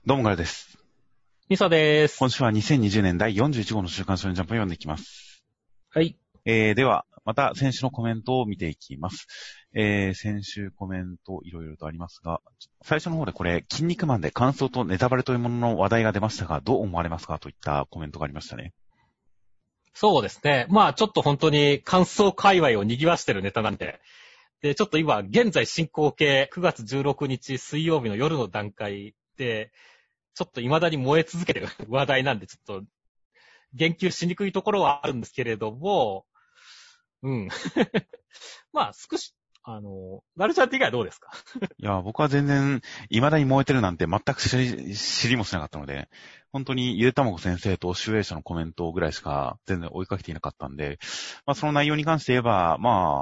どうもガルです。 ミサです。 今週は2020年第41号の週刊少年ジャンプを読んでいきます。 はい。 では、また先週のコメントを見ていきます。先週コメントいろいろとありますが、最初の方でこれ、筋肉マンで感想とネタバレというものの話題が出ましたが、どう思われますかといったコメントがありましたね。 そうですね。まあちょっと本当に感想界隈を賑わしてるネタなんで。で、ちょっと今、現在進行形9月16日水曜日の夜の段階で、ちょっと未だに燃え続けてる話題なんで、ちょっと言及しにくいところはあるんですけれども、うん。まあ少し、ガルちゃん的にはどうですか？ いや、僕は全然、未だに燃えてるなんて全く知りもしなかったので、本当にゆでたまご先生と集英社のコメントぐらいしか全然追いかけていなかったんで、その内容に関して言えば、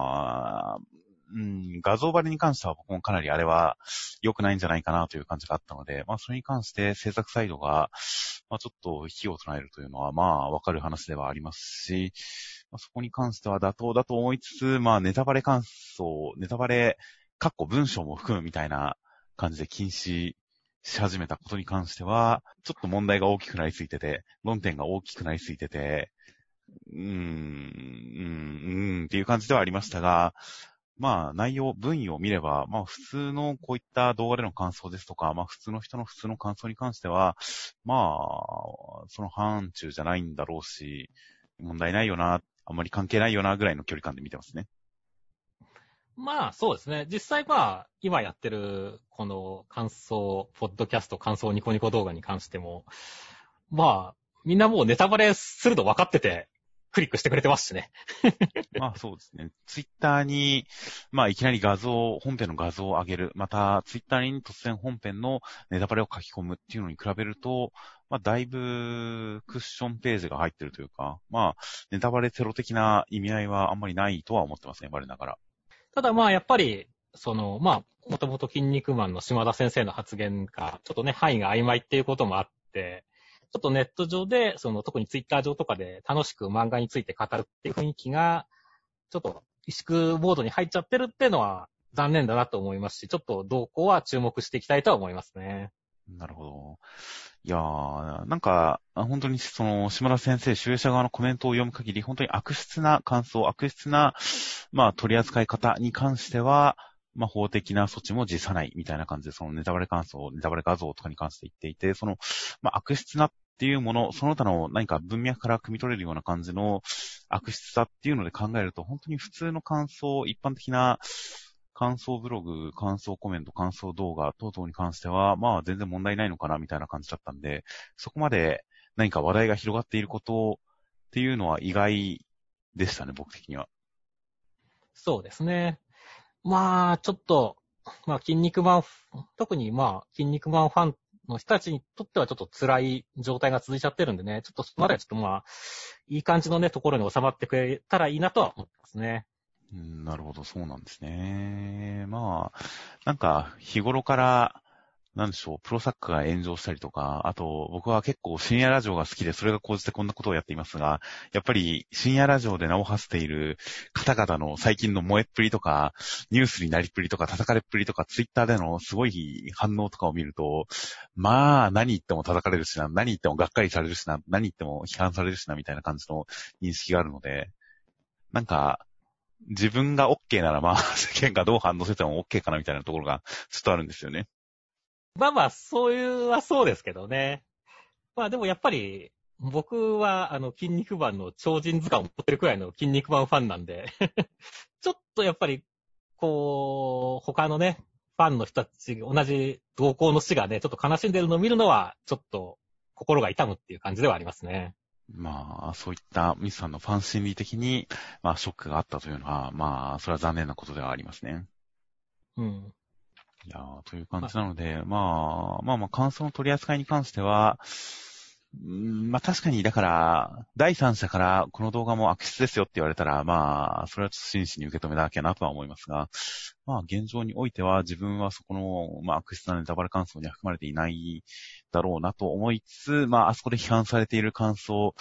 画像バレに関しては僕もかなりあれは良くないんじゃないかなという感じがあったので、それに関して制作サイドが、ちょっと火を唱えるというのは、わかる話ではありますし、そこに関しては妥当だと思いつつ、ネタバレ感想、ネタバレ、文章も含むみたいな感じで禁止し始めたことに関しては、ちょっと問題が大きくなりすぎてて、論点が大きくなりすぎてて、っていう感じではありましたが、内容、分野を見れば、普通のこういった動画での感想ですとか、普通の人の普通の感想に関しては、その範疇じゃないんだろうし、問題ないよな、あんまり関係ないよな、ぐらいの距離感で見てますね。 まあそうですね。実際今やってるこの感想、ポッドキャスト感想ニコニコ動画に関しても、みんなもうネタバレするの分かってて、クリックしてくれてますしね。 そうですね。ツイッターに、いきなり本編の画像を上げる。また、ツイッターに突然本編のネタバレを書き込むっていうのに比べると、だいぶクッションページが入ってるというか、ネタバレテロ的な意味合いはあんまりないとは思ってますね、我ながら。 ただやっぱり、もともと筋肉マンの島田先生の発言が、ちょっとね、範囲が曖昧っていうこともあって、ちょっとネット上で、特にツイッター上とかで楽しく漫画について語るっていう雰囲気が、ちょっと萎縮モードに入っちゃってるっていうのは残念だなと思いますし、ちょっと動向は注目していきたいとは思いますね。 なるほど。いやー、本当に島田先生、集英社側のコメントを読む限り、本当に悪質な感想、悪質な、取り扱い方に関しては、法的な措置も辞さないみたいな感じで、そのネタバレ感想、ネタバレ画像とかに関して言っていて、悪質なっていうもの、その他の何か文脈から汲み取れるような感じの悪質さっていうので考えると、本当に普通の感想、一般的な感想ブログ、感想コメント、感想動画等々に関しては、全然問題ないのかなみたいな感じだったんで、そこまで何か話題が広がっていることっていうのは意外でしたね、僕的には。 そうですね。ちょっと、筋肉マン、特に筋肉マンファンの人たちにとってはちょっと辛い状態が続いちゃってるんでね、ちょっとそこまではちょっといい感じのね、ところに収まってくれたらいいなとは思ってますね。 なるほど、そうなんですね。日頃から、なんでしょう、プロサッカーが炎上したりとか、あと、僕は結構深夜ラジオが好きで、それが高じてこんなことをやっていますが、やっぱり深夜ラジオで名を馳せている方々の最近の燃えっぷりとか、ニュースになりっぷりとか、叩かれっぷりとか、ツイッターでのすごい反応とかを見ると、何言っても叩かれるしな、何言ってもがっかりされるしな、何言っても批判されるしな、みたいな感じの認識があるので、自分が OK なら世間がどう反応してても OK かなみたいなところがちょっとあるんですよね。 そうですけどね。でもやっぱり、僕は、筋肉マンの超人図鑑を持ってるくらいの筋肉マンファンなんでちょっとやっぱり、他のね、ファンの人たち、同じ同行の死がね、ちょっと悲しんでるのを見るのは、ちょっと、心が痛むっていう感じではありますね。 そういったミスさんのファン心理的に、ショックがあったというのは、それは残念なことではありますね。 うん。 いやー、という感じなので、感想の取り扱いに関しては、確かに、だから、第三者からこの動画も悪質ですよって言われたら、それはちょっと真摯に受け止めなきゃなとは思いますが、現状においては自分はそこの、悪質なネタバレ感想には含まれていないだろうなと思いつつ、あそこで批判されている感想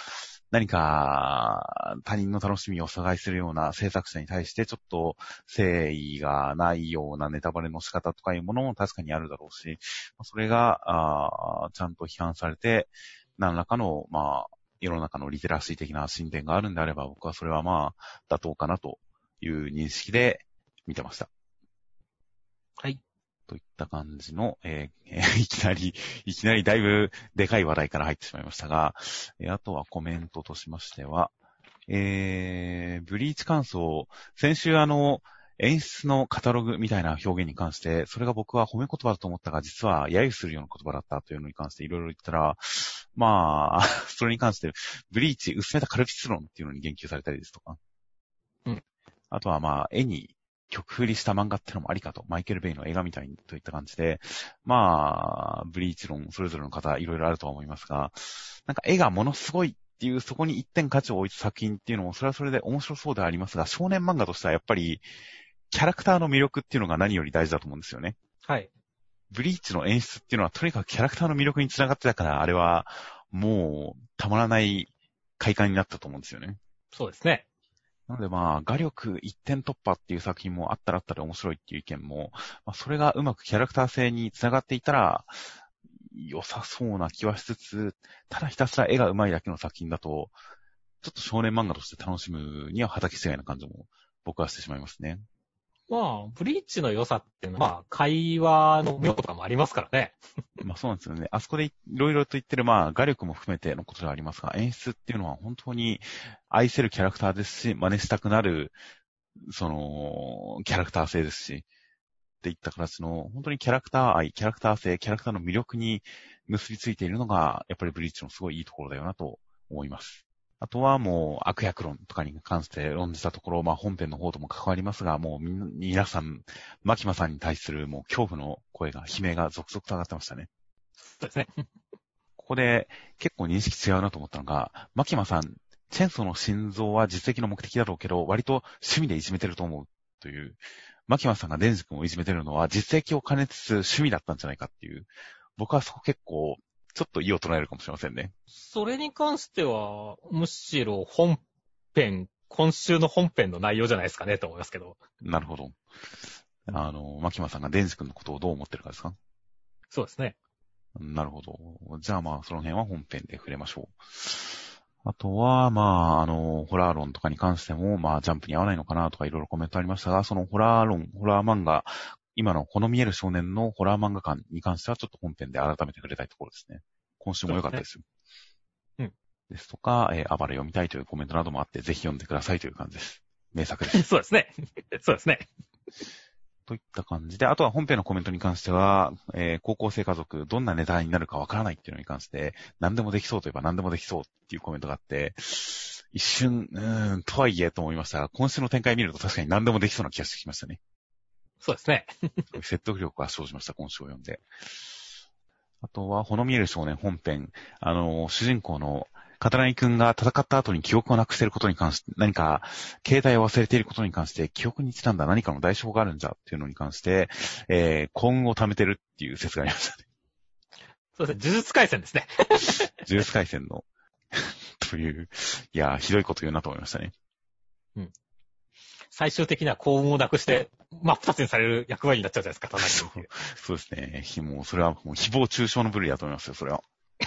何か他人の楽しみを阻害するような制作者に対してちょっと誠意がないようなネタバレの仕方とかいうものも確かにあるだろうし、それがちゃんと批判されて、何らかの、世の中のリテラシー的な進展があるんであれば、僕はそれは妥当かなという認識で見てました。 はい。 といった感じの、いきなりだいぶでかい話題から入ってしまいましたが、あとはコメントとしましては、ブリーチ感想、先週演出のカタログみたいな表現に関して、それが僕は褒め言葉だと思ったが、実は揶揄するような言葉だったというのに関していろいろ言ったら、それに関して、ブリーチ薄めたカルピス論っていうのに言及されたりですとか。 うん。 あとは絵に曲振りした漫画ってのもありかと。マイケル・ベイの映画みたいにといった感じで、ブリーチ論、それぞれの方いろいろあるとは思いますが、なんか絵がものすごいっていう、そこに一点価値を置いた作品っていうのも、それはそれで面白そうではありますが、少年漫画としてはやっぱり、キャラクターの魅力っていうのが何より大事だと思うんですよね。 はい。 ブリーチの演出っていうのはとにかくキャラクターの魅力につながってたから、あれはもうたまらない快感になったと思うんですよね。 そうですね。 なので画力一点突破っていう作品もあったらあったで面白いっていう意見も、それがうまくキャラクター性につながっていたら良さそうな気はしつつ、ただひたすら絵が上手いだけの作品だと、ちょっと少年漫画として楽しむには畑違いな感じも僕はしてしまいますね。 ブリーチの良さっていうのは、会話の妙とかもありますからね。 そうなんですよね。あそこでいろいろと言ってる、画力も含めてのことではありますが、演出っていうのは本当に愛せるキャラクターですし、真似したくなる、キャラクター性ですし、っていった形の、本当にキャラクター愛、キャラクター性、キャラクターの魅力に結びついているのが、やっぱりブリーチのすごいいいところだよなと思います。あとはもう悪役論とかに関して論じたところ、本編の方とも関わりますが、もう皆さん、マキマさんに対するもう恐怖の声が、悲鳴が続々と上がってましたね。 そうですね。 ここで結構認識違うなと思ったのが、マキマさん、チェンソーの心臓は実績の目的だろうけど、割と趣味でいじめてると思うという、マキマさんがデンジ君をいじめてるのは実績を兼ねつつ趣味だったんじゃないかっていう、僕はそこ結構、ちょっと異を唱えるかもしれませんね。 それに関しては、むしろ今週の本編の内容じゃないですかねと思いますけど。 なるほど。マキマさんがデンジ君のことをどう思ってるかですか？ そうですね。 なるほど。じゃあその辺は本編で触れましょう。あとは、ホラー論とかに関しても、ジャンプに合わないのかなとかいろいろコメントありましたが、そのホラー漫画、今のこの見える少年のホラー漫画館に関してはちょっと本編で改めて触れたいところですね。今週も良かったですよ。 うん。 ですとか、暴れ読みたいというコメントなどもあって、ぜひ読んでくださいという感じです。名作です。 そうですね。そうですね。 といった感じで、あとは本編のコメントに関しては、高校生家族、どんなネタになるかわからないっていうのに関して、何でもできそうといえば何でもできそうっていうコメントがあって、一瞬、とはいえと思いましたが、今週の展開見ると確かに何でもできそうな気がしてきましたね。 そうですね。 説得力が生じました、今週を読んで。あとは、ほの見える少年本編、主人公の片谷くんが戦った後に記憶をなくしていることに関して、何か、携帯を忘れていることに関して、記憶にちなんだ何かの代償があるんじゃっていうのに関して、幸運を貯めてるっていう説がありましたね。 そうですね。呪術廻戦ですね。 呪術廻戦の、という、いや、ひどいこと言うなと思いましたね。 うん。最終的には幸運をなくして、真っ二つにされる役割になっちゃうじゃないですか、ただそうですね。もう、それはもう誹謗中傷の部類だと思いますよ、それは。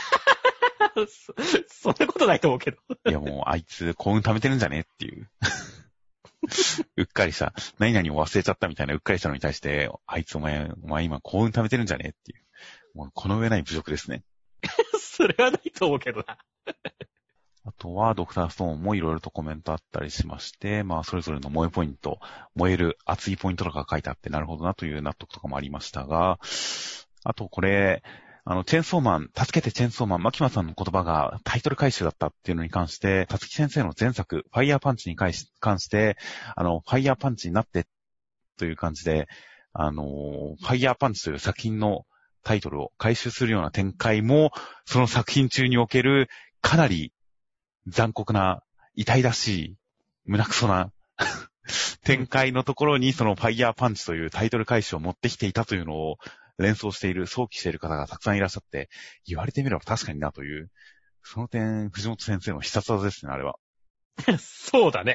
そんなことないと思うけど。 いやもう、あいつ幸運貯めてるんじゃねっていう。うっかりした、何々を忘れちゃったみたいなうっかりしたのに対して、あいつお前今幸運貯めてるんじゃねっていう。もうこの上ない侮辱ですね。 それはないと思うけどな。 あとは、ドクターストーンもいろいろとコメントあったりしまして、それぞれの萌えポイント、燃える熱いポイントとか書いてあって、なるほどなという納得とかもありましたが、あとこれ、チェンソーマン、助けてチェンソーマン、マキマさんの言葉がタイトル回収だったっていうのに関して、たつき先生の前作、ファイヤーパンチに関して、ファイヤーパンチになってという感じで、ファイヤーパンチという作品のタイトルを回収するような展開も、その作品中におけるかなり残酷な、痛々しい、胸くそな展開のところにそのファイヤーパンチというタイトル回収を持ってきていたというのを連想している、想起している方がたくさんいらっしゃって、言われてみれば確かになというその点、藤本先生の必殺技ですね、あれは。 そうだね。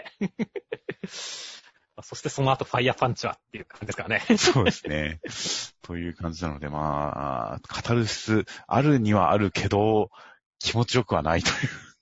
そしてその後、ファイヤーパンチはっていう感じですからね。 そうですね。という感じなので、まあ、カタルシスあるにはあるけど、気持ちよくはないという。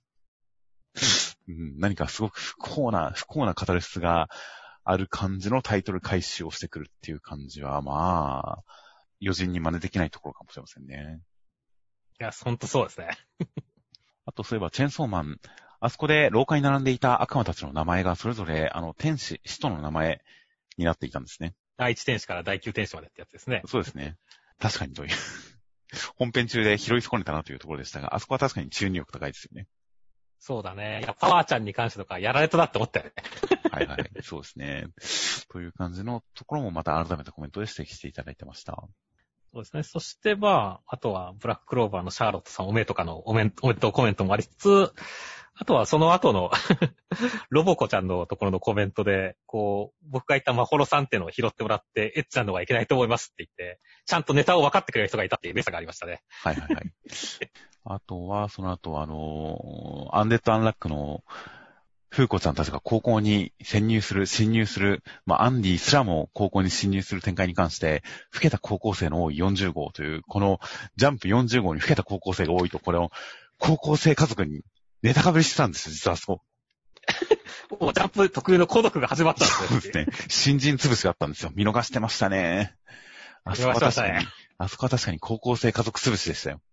何かすごく不幸なカタルシスがある感じのタイトル回収をしてくるっていう感じは、まあ、余人に真似できないところかもしれませんね。 いや、ほんとそうですね。 あと、そういえば、チェーンソーマン、あそこで廊下に並んでいた悪魔たちの名前がそれぞれ、使徒の名前になっていたんですね。 第一天使から第九天使までってやつですね。 そうですね。確かにという。本編中で拾い損ねたなというところでしたが、あそこは確かに注入力高いですよね。 そうだね。いや、パワーちゃんに関してとかやられたなって思ったよね。 はいはい。そうですね。という感じのところもまた改めてコメントで指摘していただいてました。 そうですね。そしてまあ、あとはブラッククローバーのシャーロットさんおめとかのおめでとうコメントもありつつ、あとはその後のロボコちゃんのところのコメントで、こう、僕が言ったマホロさんっていうのを拾ってもらって、エッチなのはいけないと思いますって言って、ちゃんとネタを分かってくれる人がいたっていうメッセがありましたね。 はいはいはい。あとは、その後アンデッド・アンラックのフーコちゃんたちが高校に侵入する、まあ、アンディすらも高校に侵入する展開に関して、老けた高校生の多い40号という、このジャンプ40号に老けた高校生が多いと、これを高校生家族にネタかぶりしてたんですよ、実はそう。 もうジャンプ特有の孤独が始まったんですね。 そうですね。新人潰しがあったんですよ。見逃してましたね。あそこは確かに、あそこは確かに高校生家族潰しでしたよ。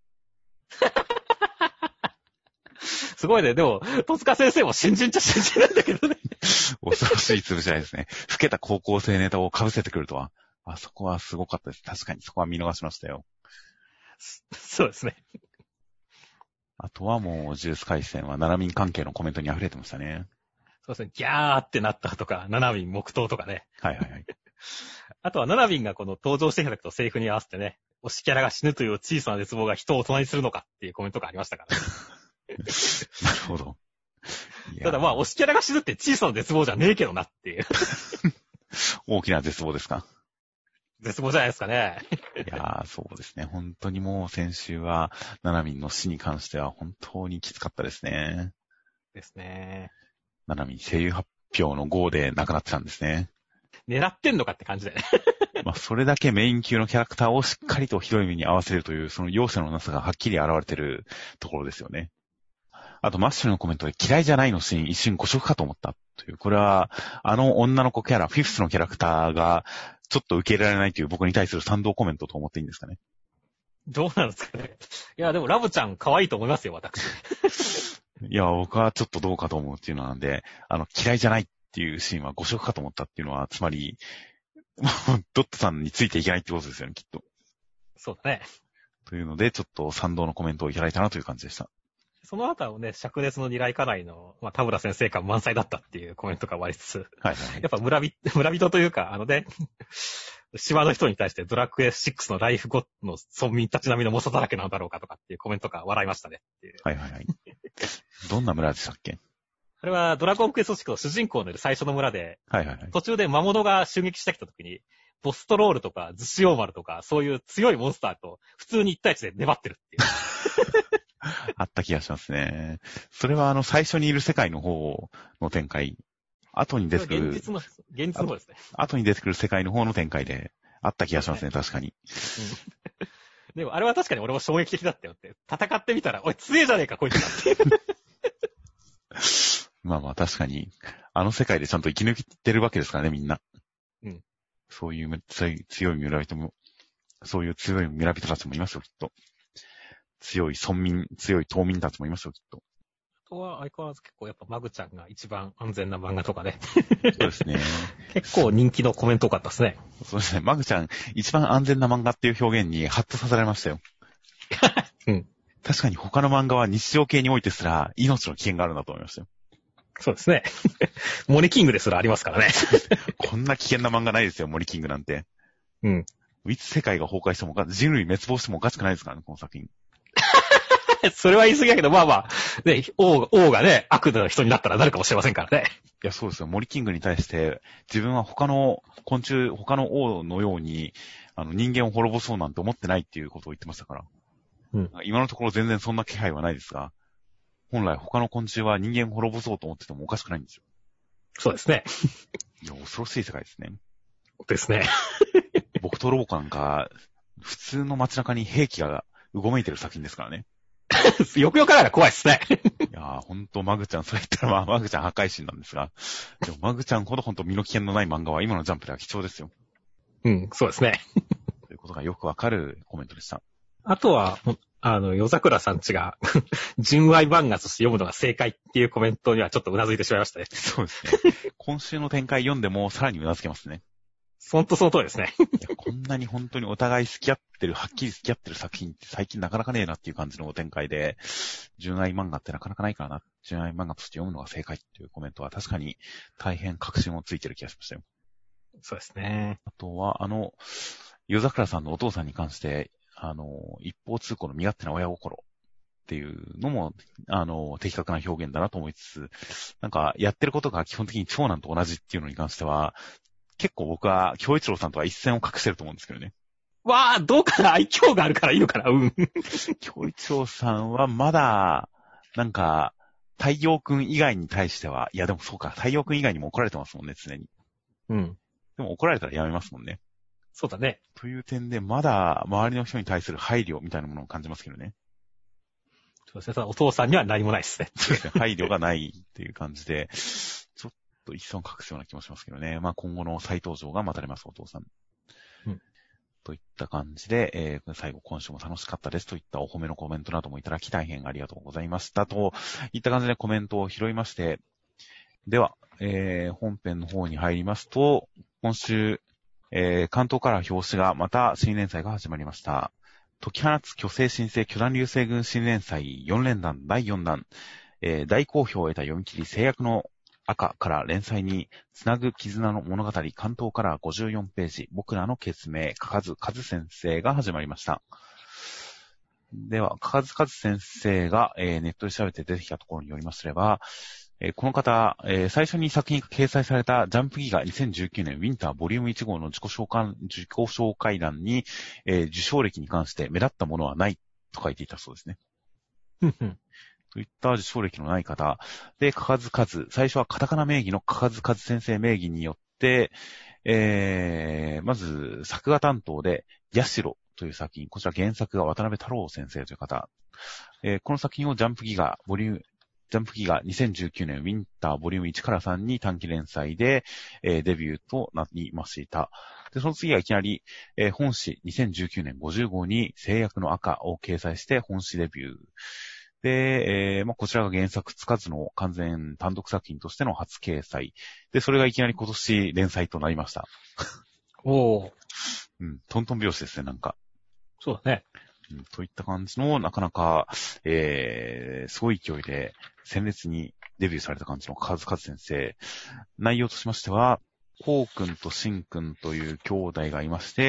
すごいね。でも、戸塚先生も新人っちゃ新人なんだけどね。 恐ろしい潰し合いですね。老けた高校生ネタを被せてくるとは。あそこはすごかったです。確かにそこは見逃しましたよ。 そうですね。 あとはもう、ジュース回線は、ナナミン関係のコメントに溢れてましたね。 そうですね。ギャーってなったとか、ナナミン黙祷とかね。 はいはいはい。 あとはナナミンがこの登場してきた時とセリフに合わせてね、推しキャラが死ぬという小さな絶望が人を大人にするのかっていうコメントがありましたからね。 なるほど。 ただまあ、推しキャラが死ぬって小さな絶望じゃねえけどなっていう。 大きな絶望ですか。 絶望じゃないですかね。 いやー、そうですね。本当にもう先週は、ナナミンの死に関しては本当にきつかったですね。 ですね。 ナナミン声優発表の号で亡くなってたんですね。 狙ってんのかって感じだよね。 まあ、それだけメイン級のキャラクターをしっかりとひどい目に合わせるという、その容赦のなさがはっきり現れてるところですよね。あと、マッシュルのコメントで嫌いじゃないのシーン一瞬誤色かと思ったという、これは、女の子キャラ、フィフスのキャラクターが、ちょっと受け入れられないという僕に対する賛同コメントと思っていいんですかね。 どうなんですかね。いや、でもラブちゃん可愛いと思いますよ、私。 いや、僕はちょっとどうかと思うっていうのなんで、嫌いじゃないっていうシーンは誤色かと思ったっていうのは、つまり、ドットさんについていけないってことですよね、きっと。 そうだね。 というので、ちょっと賛同のコメントをいただいたなという感じでした。 その後はね、灼熱の二来家内の、まあ、田村先生感満載だったっていうコメントが割りつつ、 はいはい。 やっぱ村人というか、島の人に対してドラクエ6のライフゴッドの村民たち並みの猛者だらけなんだろうかとかっていうコメントが笑いましたねっていう。 はいはいはい。どんな村でしたっけ？ あれはドラゴンクエスト6の主人公のいる最初の村で、 はいはいはい。 途中で魔物が襲撃してきた時に、ボストロールとかズシオーマルとか、そういう強いモンスターと普通に1対1で粘ってるっていう。 あった気がしますね。それは最初にいる世界の方の展開。後に出てくる。 現実の方ですね。 後に出てくる世界の方の展開で、あった気がしますね、確かに。 うん、でも、あれは確かに俺も衝撃的だったよって。戦ってみたら、おい、強えじゃねえか、こいつだって。 まあまあ、確かに、あの世界でちゃんと生き抜いてるわけですからね、みんな。 うん。 そういう強い村人も、そういう強い村人たちもいますよ、きっと。強い村民、強い島民たちもいますよ、きっと。 あとは、相変わらず結構やっぱマグちゃんが一番安全な漫画とかね。 そうですね。 結構人気のコメント多かったですね。 そうですね。マグちゃん、一番安全な漫画っていう表現にハッとさせられましたよ。 うん。 確かに他の漫画は日常系においてすら命の危険があるんだと思いましたよ。 そうですね。森キングですらありますからね。 こんな危険な漫画ないですよ、森キングなんて。 うん。 いつ世界が崩壊しても人類滅亡してもおかしくないですからね、この作品。 それは言い過ぎだけど、まあまあ、ね、王がね、悪の人になったらなるかもしれませんからね。 いや、そうですよ。森キングに対して、自分は他の王のように、人間を滅ぼそうなんて思ってないっていうことを言ってましたから。 うん。 今のところ全然そんな気配はないですが、 本来他の昆虫は人間を滅ぼそうと思っててもおかしくないんですよ。 そうですね。 いや、恐ろしい世界ですね。 ですね。 僕とロボコなんか、普通の街中に兵器がうごめいてる作品ですからね。 よくよからが怖いですね。 いやー、ほんと、マグちゃん、それ言ったらマグちゃん破壊神なんですが、でもマグちゃんほどほんと身の危険のない漫画は今のジャンプでは貴重ですよ。 うん、そうですね。 ということがよくわかるコメントでした。 あとは、夜桜さんちが、純愛漫画として読むのが正解っていうコメントにはちょっと頷いてしまいましたね。 そうですね。今週の展開読んでもさらに頷けますね。 ほんとその通りですね。 いや、こんなに本当にお互い好き合ってる、はっきり好き合ってる作品って最近なかなかねえなっていう感じの展開で、純愛漫画ってなかなかないからな。純愛漫画として読むのが正解っていうコメントは確かに大変確信をついてる気がしましたよ。 そうですね。 あとは、夜桜さんのお父さんに関して、一方通行の身勝手な親心っていうのも、的確な表現だなと思いつつ、なんか、やってることが基本的に長男と同じっていうのに関しては、結構僕は、京一郎さんとは一線を画してると思うんですけどね。 わあ、どうかな、愛嬌があるからいいのかな、うん。 京一郎さんはまだ、なんか、太陽くん以外に対しては、いやでもそうか、太陽くん以外にも怒られてますもんね、常に。 うん。 でも怒られたらやめますもんね。 そうだね。 という点で、まだ周りの人に対する配慮みたいなものを感じますけどね。 そうですね。ただお父さんには何もないですね。 そうですね。配慮がないっていう感じで、ちょっと一線を隠すような気もしますけどね。まあ今後の再登場が待たれます、お父さん。 うん。 といった感じで、最後今週も楽しかったですといったお褒めのコメントなどもいただき大変ありがとうございましたといった感じでコメントを拾いまして、では、本編の方に入りますと、今週、関東から表紙がまた新連載が始まりました。解き放つ巨星新星巨弾流星群新連載4連弾第4弾、大好評を得た読み切り制約の赤から連載につなぐ絆の物語関東から54ページ僕らの決命かかずかず先生が始まりました。では、かかずかず先生が、ネットで調べて出てきたところによりますれば、この方、最初に作品が掲載されたジャンプギガ2019年ウィンターボリューム1号の自己紹介欄に、受賞歴に関して目立ったものはないと書いていたそうですね。といった受賞歴のない方で、かかずかず、最初はカタカナ名義のかかずかず先生名義によって、まず作画担当で、ヤシロという作品、こちら原作が渡辺太郎先生という方、この作品をジャンプギガ2019年ウィンターボリューム1から3に短期連載で、デビューとなりました。で、その次はいきなり、本誌2019年50号に制約の赤を掲載して本誌デビュー。で、こちらが原作つかずの完全単独作品としての初掲載。で、それがいきなり今年連載となりました。 おー。 うん、トントン拍子ですね、なんか。 そうだね。 といった感じの、なかなか、すごい勢いで、鮮烈にデビューされた感じのカズカズ先生。内容としましては、コウ君とシン君という兄弟がいまして、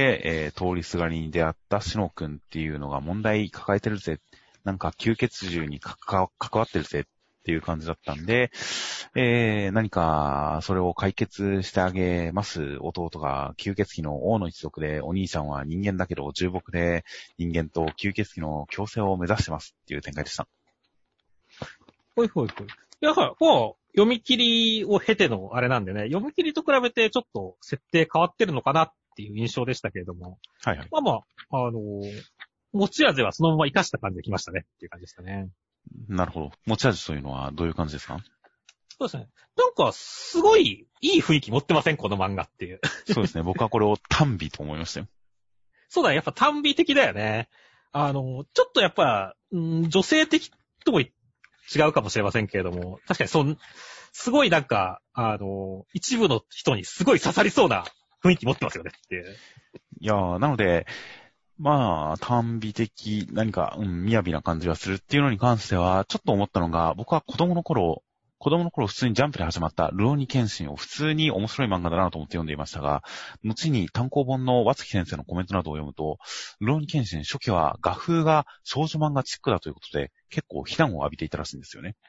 通りすがりに出会ったシノ君っていうのが問題抱えてるぜ。なんか吸血獣に関わってるぜっていう感じだったんで、何かそれを解決してあげます弟が吸血鬼の王の一族で、お兄ちゃんは人間だけど重木で人間と吸血鬼の共生を目指してますっていう展開でした。 ほいほいほい。いや、もう、読み切りを経てのあれなんでね、読み切りと比べてちょっと設定変わってるのかなっていう印象でしたけれども。 はいはい。 持ち味はそのまま活かした感じできましたねっていう感じでしたね。 なるほど。持ち味というのはどういう感じですか？ そうですね。なんか、すごいいい雰囲気持ってませんこの漫画っていう。 そうですね。僕はこれを短美と思いましたよ。 そうだ、やっぱ短美的だよね。ちょっとやっぱ、女性的とも違うかもしれませんけれども、確かにすごいなんか、一部の人にすごい刺さりそうな雰囲気持ってますよねっていう。 いやー、なので、まあ、短美的、何か、雅な感じがするっていうのに関しては、ちょっと思ったのが、僕は子供の頃普通にジャンプで始まったルローニケンシンを普通に面白い漫画だなと思って読んでいましたが、後に単行本の和月先生のコメントなどを読むと、ルローニケンシン初期は画風が少女漫画チックだということで、結構非難を浴びていたらしいんですよね。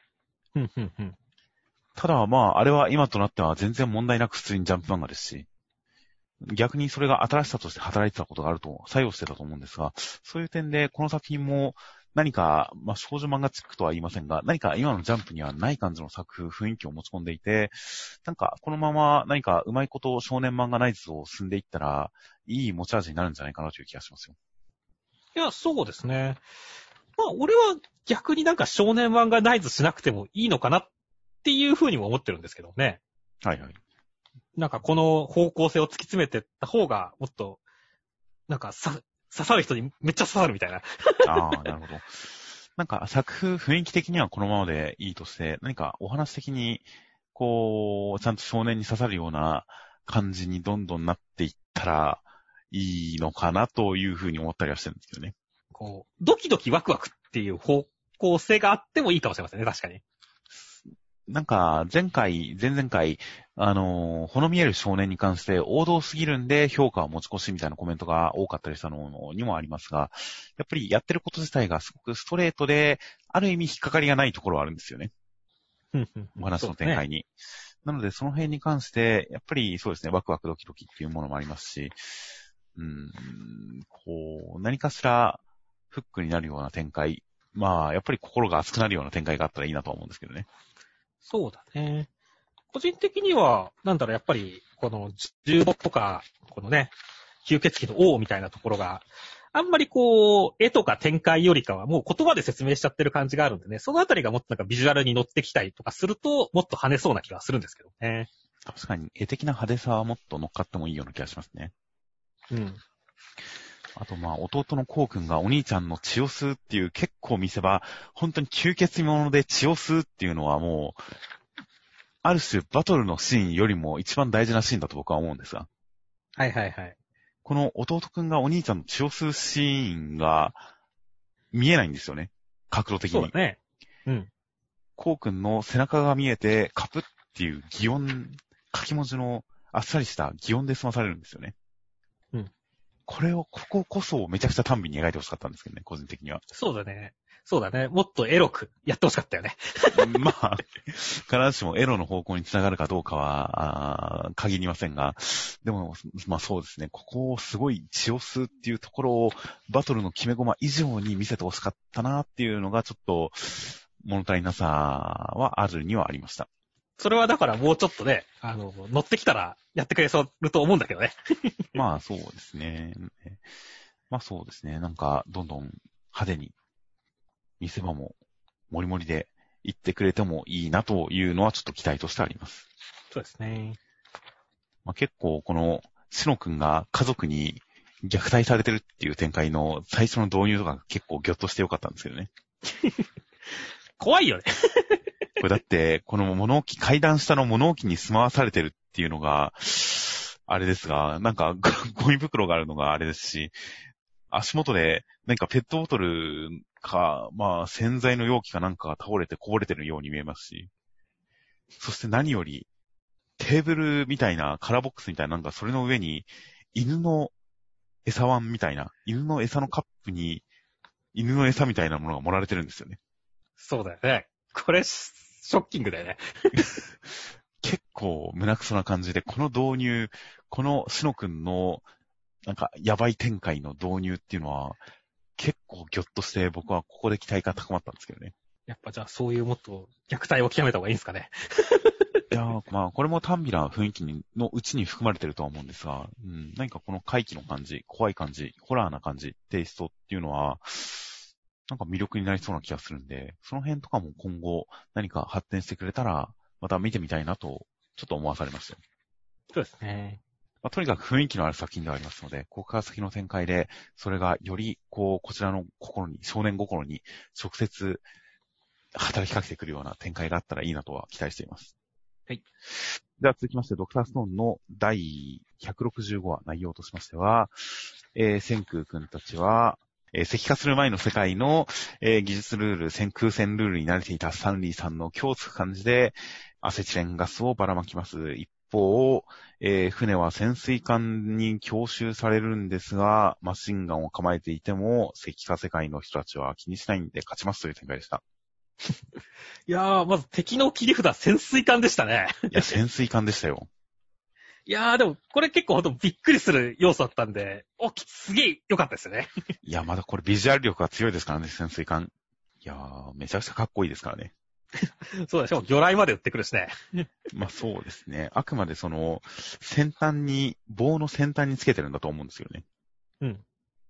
ただまあ、あれは今となっては全然問題なく普通にジャンプ漫画ですし、逆にそれが新しさとして働いてたことがあると、作用してたと思うんですが、そういう点でこの作品も、 何か、少女漫画チックとは言いませんが、何か今のジャンプにはない感じの作風、雰囲気を持ち込んでいて、なんかこのまま何かうまいこと少年漫画ナイツを進んでいったら、いい持ち味になるんじゃないかなという気がしますよ。 いや、そうですね。俺は逆になんか少年漫画ナイズしなくてもいいのかなっていう風にも思ってるんですけどね。 はいはい。 なんかこの方向性を突き詰めてった方が、もっと、なんか刺さる人にめっちゃ刺さるみたいな。 ああ、なるほど。なんか作風、雰囲気的にはこのままでいいとして、何かお話的に、ちゃんと少年に刺さるような感じにどんどんなっていったらいいのかなというふうに思ったりはしてるんですけどね。 ドキドキワクワクっていう方向性があってもいいかもしれませんね、確かに。 なんか、前々回、ほの見える少年に関して王道すぎるんで評価は持ち越しみたいなコメントが多かったりしたのにもありますが、やっぱりやってること自体がすごくストレートで、ある意味引っかかりがないところはあるんですよね。お話の展開に。なので、その辺に関して、やっぱりそうですね、ワクワクドキドキっていうものもありますし、何かしらフックになるような展開、やっぱり心が熱くなるような展開があったらいいなと思うんですけどね。 そうだね。個人的には、やっぱり、この重木とか、このね、吸血鬼の王みたいなところが、あんまり絵とか展開よりかはもう言葉で説明しちゃってる感じがあるんでね、そのあたりがもっとなんかビジュアルに乗ってきたりとかすると、もっと跳ねそうな気がするんですけどね。 確かに、絵的な派手さはもっと乗っかってもいいような気がしますね。 うん。 あと弟のコウ君がお兄ちゃんの血を吸うっていう結構見せ場、本当に吸血者で血を吸うっていうのはもう、ある種バトルのシーンよりも一番大事なシーンだと僕は思うんですが。 はいはいはい。 この弟くんがお兄ちゃんの血を吸うシーンが見えないんですよね。角度的に。 そうだね。うん。 コウ君の背中が見えて、カプっていう擬音、書き文字のあっさりした擬音で済まされるんですよね。 うん。 こここそめちゃくちゃ短美に描いてほしかったんですけどね、個人的には。 そうだね。そうだね。もっとエロくやってほしかったよね。 必ずしもエロの方向につながるかどうかは、限りませんが、でも、そうですね、ここをすごい血を吸うっていうところを、バトルの決め駒以上に見せてほしかったなっていうのが、ちょっと、物足りなさはあるにはありました。 それはだからもうちょっとね、乗ってきたらやってくれそうと思うんだけどね。 そうですね。そうですね。なんか、どんどん派手に、見せ場も、もりもりで言ってくれてもいいなというのはちょっと期待としてあります。 そうですね。 結構このシノ君が家族に虐待されてるっていう展開の最初の導入とか結構ギョッとしてよかったんですけどね。 怖いよね。 これだって、この物置、階段下の物置に住まわされてるっていうのが、あれですが、なんかゴミ袋があるのがあれですし、足元で何かペットボトルか、洗剤の容器かなんかが倒れてこぼれてるように見えますし、そして何より、テーブルみたいな、カラーボックスみたいな、なんかそれの上に、犬の餌ワンみたいな、犬の餌のカップに、犬の餌みたいなものが盛られてるんですよね。 そうだよね。これ、ショッキングだよね。 結構胸くそな感じで、この導入、このシノ君の、なんか、やばい展開の導入っていうのは、結構ギョッとして僕はここで期待が高まったんですけどね。 やっぱじゃあそういうもっと虐待を極めた方がいいんですかね。 いやー、これも短美な雰囲気のうちに含まれてるとは思うんですが、何かこの怪奇の感じ、怖い感じ、ホラーな感じ、テイストっていうのは、なんか魅力になりそうな気がするんで、その辺とかも今後何か発展してくれたら、また見てみたいなと、ちょっと思わされましたよ。 そうですね。 とにかく雰囲気のある作品ではありますので、ここから先の展開で、それがより、こちらの心に、少年心に直接働きかけてくるような展開があったらいいなとは期待しています。 はい。 では続きまして、ドクターストーンの第165話内容としましては、千空くんたちは、石化する前の世界の、技術ルール、空戦ルールに慣れていたスタンリーさんの強つく感じで、アセチレンガスをばらまきます。一方、船は潜水艦に強襲されるんですが、マシンガンを構えていても、石化世界の人たちは気にしないんで勝ちますという展開でした。 いやー、まず敵の切り札、潜水艦でしたね。 いや、潜水艦でしたよ。 いやーでも、これ結構ほんとびっくりする要素だったんで、すげえ良かったですよね。 いや、まだこれビジュアル力が強いですからね、潜水艦。いやー、めちゃくちゃかっこいいですからね。 そうでしょ、魚雷まで撃ってくるしね。 まあそうですね。あくまでその、棒の先端につけてるんだと思うんですよね。 うん。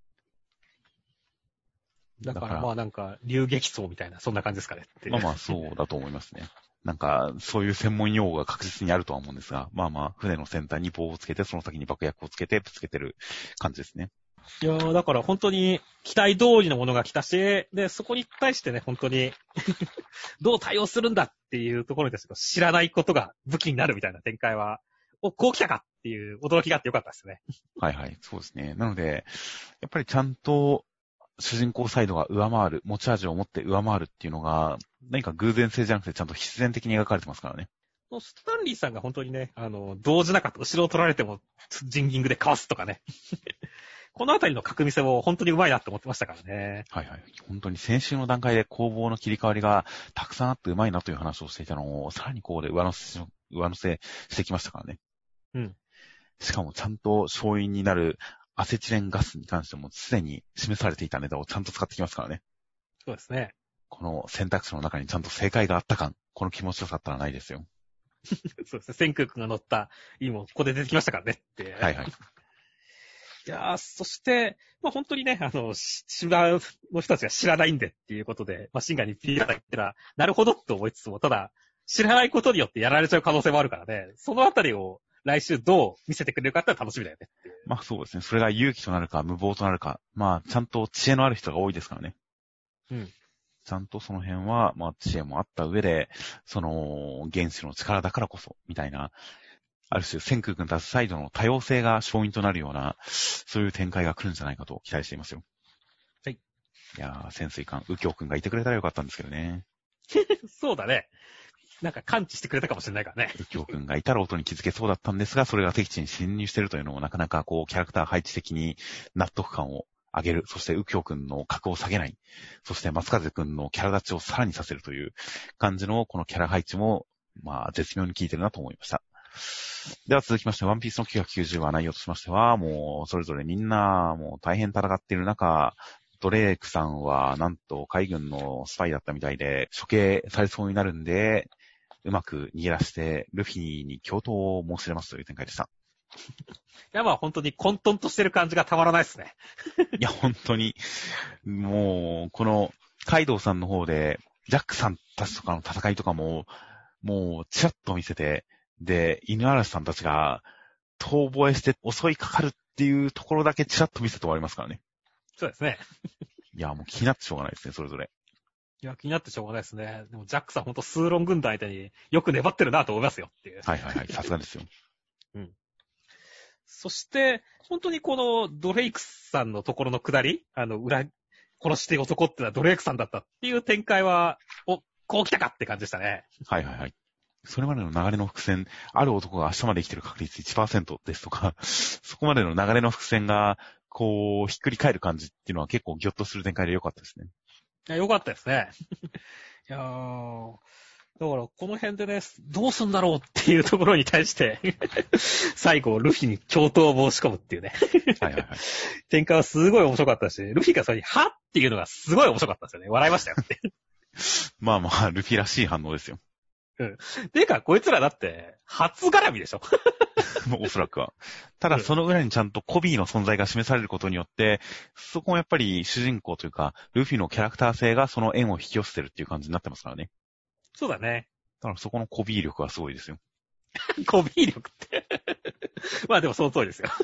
だかだかららまあなんか、流撃層みたいな、そんな感じですかねっていう。 まあまあそうだと思いますね。なんか、そういう専門用語が確実にあるとは思うんですが、まあまあ、船の先端に棒をつけて、その先に爆薬をつけて、ぶつけてる感じですね。 いやーだから本当に期待通りのものが来たし、で、そこに対してね、本当にどう対応するんだっていうところに対して知らないことが武器になるみたいな展開は、こう来たかっていう驚きがあってよかったですね。 はいはい、そうですね。なので、やっぱりちゃんと主人公サイドが上回る、持ち味を持って上回るっていうのが、何か偶然性じゃなくてちゃんと必然的に描かれてますからね。 スタンリーさんが本当にね、動じなかった、後ろを取られても、ジンギングでかわすとかね。このあたりの角見せも本当にうまいなって思ってましたからね。 はいはい。本当に先週の段階で攻防の切り替わりがたくさんあってうまいなという話をしていたのを、さらにここで上乗せしてきましたからね。 うん。 しかもちゃんと勝因になるアセチレンガスに関してもすでに示されていたネタをちゃんと使ってきますからね。 そうですね。 この選択肢の中にちゃんと正解があった感、この気持ちよさったらないですよ。 そうですね。千空君が乗った意味もここで出てきましたからねって。 はいはい。 いやー、そして、まあ本当にね、島の人たちが知らないんでっていうことで、まあシンガーにピーラー言ったら、なるほどと思いつつも、ただ、知らないことによってやられちゃう可能性もあるからね、そのあたりを来週どう見せてくれるかって楽しみだよねっていう。 まあそうですね。それが勇気となるか無謀となるか、まあちゃんと知恵のある人が多いですからね。 うん。 ちゃんとその辺は、まあ知恵もあった上で、その原子の力だからこそ、みたいな、ある種、千空君たちサイドの多様性が勝因となるような、そういう展開が来るんじゃないかと期待していますよ。 はい。 いやー、潜水艦、右京君がいてくれたらよかったんですけどね。 そうだね。なんか感知してくれたかもしれないからね。 右京君がいたら音に気づけそうだったんですが、それが敵地に侵入しているというのもなかなかこう、キャラクター配置的に納得感を上げる。そして右京君の格を下げない。そして松風君のキャラ立ちをさらにさせるという感じのこのキャラ配置も、まあ、絶妙に効いてるなと思いました。では続きまして、ワンピースの990話内容としましては、もう、それぞれみんな、もう大変戦っている中、ドレークさんは、なんと海軍のスパイだったみたいで、処刑されそうになるんで、うまく逃げ出して、ルフィに共闘を申し出ますという展開でした。 いや、まあ本当に混沌としてる感じがたまらないですね。 いや、本当に、もう、この、カイドウさんの方で、ジャックさんたちとかの戦いとかも、もう、ちらっと見せて、で、犬嵐さんたちが、遠吠えして襲いかかるっていうところだけちらっと見せて終わりますからね。 そうですね。 いや、もう気になってしょうがないですね、それぞれ。 いや、気になってしょうがないですね。でもジャックさんほんとスーロン軍団相手によく粘ってるなと思いますよっていう。 はいはいはい、さすがですよ。 うん。そして、本当にこのドレイクさんのところの下り、殺して男ってのはドレイクさんだったっていう展開は、こう来たかって感じでしたね。 はいはいはい。それまでの流れの伏線、ある男が明日まで生きてる確率 1% ですとか、そこまでの流れの伏線が、こう、ひっくり返る感じっていうのは結構ギョッとする展開で良かったですね。 いや、よかったですね。いやー、だからこの辺でね、どうすんだろうっていうところに対して最後、ルフィに共闘を申し込むっていうねはいはいはい。 展開はすごい面白かったし、ルフィがそれに、はっていうのがすごい面白かったですよね。笑いましたよって。 まあまあ、ルフィらしい反応ですよ。 ていうか、こいつらだって、初絡みでしょもうおそらくは。ただその裏にちゃんとコビーの存在が示されることによって、そこもやっぱり主人公というか、ルフィのキャラクター性がその縁を引き寄せてるっていう感じになってますからね。 そうだね。 だからそこのコビー力はすごいですよ。 コビー力ってまあでもその通りですよ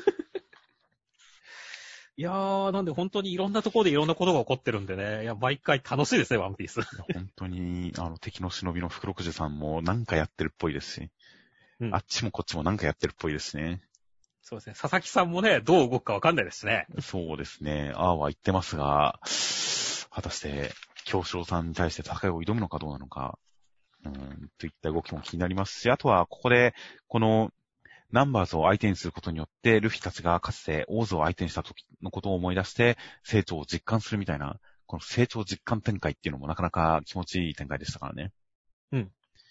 いやー、なんで本当にいろんなところでいろんなことが起こってるんでね。いや、毎回楽しいですね、ワンピース。 本当に、敵の忍びの福六十さんもなんかやってるっぽいですし、 うん、 あっちもこっちもなんかやってるっぽいですしね。 そうですね。佐々木さんもね、どう動くかわかんないですしね。 そうですね。ああは言ってますが、果たして、京志郎さんに対して戦いを挑むのかどうなのか、といった動きも気になりますし、あとはここで、この、ナンバーズを相手にすることによって、ルフィたちがかつてオーズを相手にした時のことを思い出して、成長を実感するみたいな、この成長実感展開っていうのもなかなか気持ちいい展開でしたからね。 うん。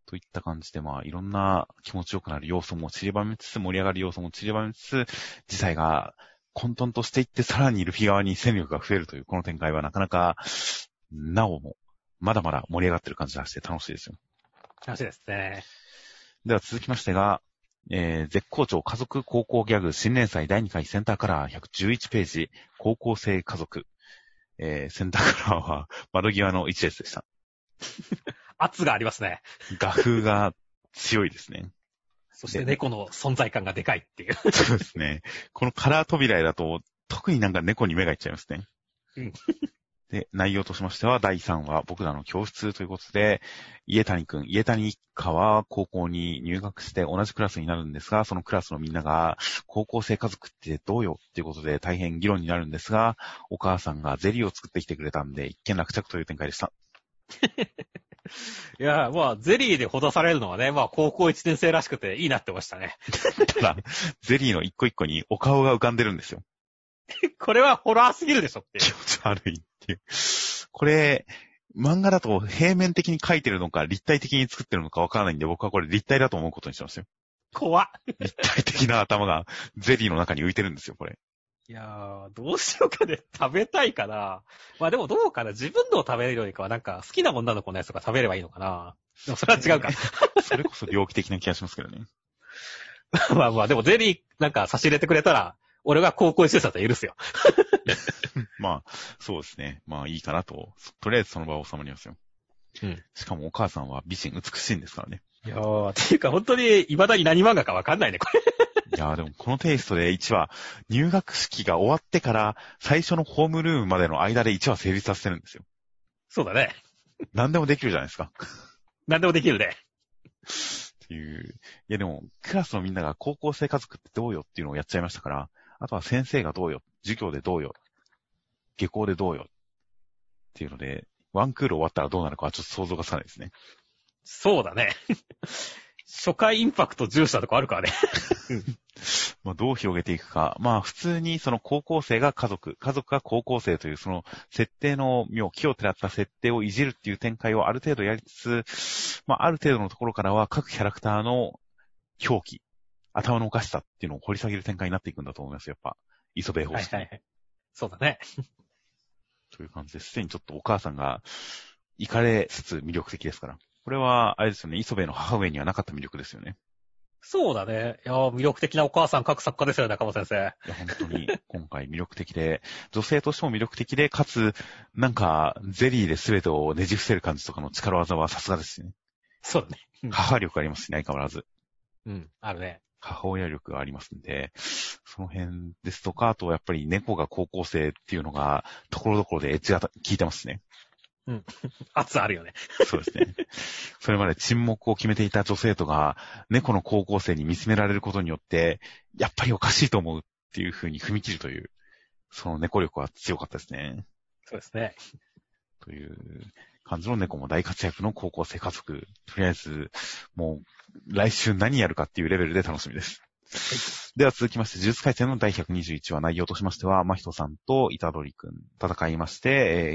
といった感じで、まあ、いろんな気持ちよくなる要素も散りばめつつ、盛り上がる要素も散りばめつつ、事態が混沌としていって、さらにルフィ側に戦力が増えるという、この展開はなかなか、なおも、まだまだ盛り上がってる感じがして楽しいですよ。 楽しいですね。 では続きましてが、絶好調家族高校ギャグ新連載第2回センターカラー111ページ、高校生家族。センターカラーは窓際の一列でした。 圧がありますね。 画風が強いですね。 そして猫の存在感がでかいっていう。 そうですね。このカラー扉絵だと、特になんか猫に目がいっちゃいますね。 うん。 で、内容としましては、第3話、僕らの教室ということで、家谷一家は高校に入学して同じクラスになるんですが、そのクラスのみんなが、高校生家族ってどうよっていうことで大変議論になるんですが、お母さんがゼリーを作ってきてくれたんで、一見落着という展開でした。 いや、まあ、ゼリーでほだされるのはね、まあ、高校1年生らしくていいなってましたね。 ただ、ゼリーの一個一個にお顔が浮かんでるんですよ。 これはホラーすぎるでしょっていう。 気持ち悪いっていう。これ、漫画だと平面的に描いてるのか立体的に作ってるのかわからないんで、僕はこれ立体だと思うことにしてますよ。 怖っ。 立体的な頭がゼリーの中に浮いてるんですよ、これ。 いやー、どうしようかね。食べたいかな。まあでもどうかな。自分のを食べるよりかは、なんか好きな女の子のやつとか食べればいいのかな。でもそれは違うか。 それこそ猟奇的な気がしますけどね。 まあまあ、でもゼリーなんか差し入れてくれたら、俺が高校1年生だったら許すよ。 まあ、そうですね。まあいいかなと。とりあえずその場は収まりますよ。 うん。 しかもお母さんは美人美しいんですからね。 いやー、っていうか本当に未だに何漫画かわかんないね、これ。 いやーでもこのテイストで1話、入学式が終わってから最初のホームルームまでの間で1話成立させてるんですよ。 そうだね。 何でもできるじゃないですか。 何でもできるね。 っていう。いやでも、クラスのみんなが高校生家族ってどうよっていうのをやっちゃいましたから、あとは先生がどうよ、授業でどうよ、下校でどうよっていうので、ワンクール終わったらどうなるかはちょっと想像がつかないですね。 そうだね。初回インパクト重視なとこあるからね。 まあどう広げていくか。まあ普通にその高校生が家族が高校生というその設定の妙、気をてらった設定をいじるっていう展開をある程度やりつつ、まあある程度のところからは各キャラクターの表記、頭のおかしさっていうのを掘り下げる展開になっていくんだと思います。やっぱ、磯部方式。 はいはいはい。そうだね。 という感じです。すでにちょっとお母さんがイかれつつ魅力的ですから。これは、あれですよね、磯部の母上にはなかった魅力ですよね。 そうだね。いやー、魅力的なお母さん、各作家ですよね、中本先生。 いや、本当に、今回魅力的で、女性としても魅力的で、かつ、なんか、ゼリーで全てをねじ伏せる感じとかの力技はさすがですね。 そうだね。 母力ありますね、相変わらず。 うん、あるね。 母親力がありますんで、その辺ですとか、あとやっぱり猫が高校生っていうのが、ところどころでエッジが効いてますね。 うん。圧あるよね。 そうですね。それまで沈黙を決めていた女性とが、猫の高校生に見つめられることによって、やっぱりおかしいと思うっていう風に踏み切るという、その猫力は強かったですね。 そうですね。 という感じの猫も大活躍の高校生家族。とりあえず、もう、来週何やるかっていうレベルで楽しみです。では続きまして、呪術廻戦の第121話内容としましては、真人さんと虎杖くん戦いまして、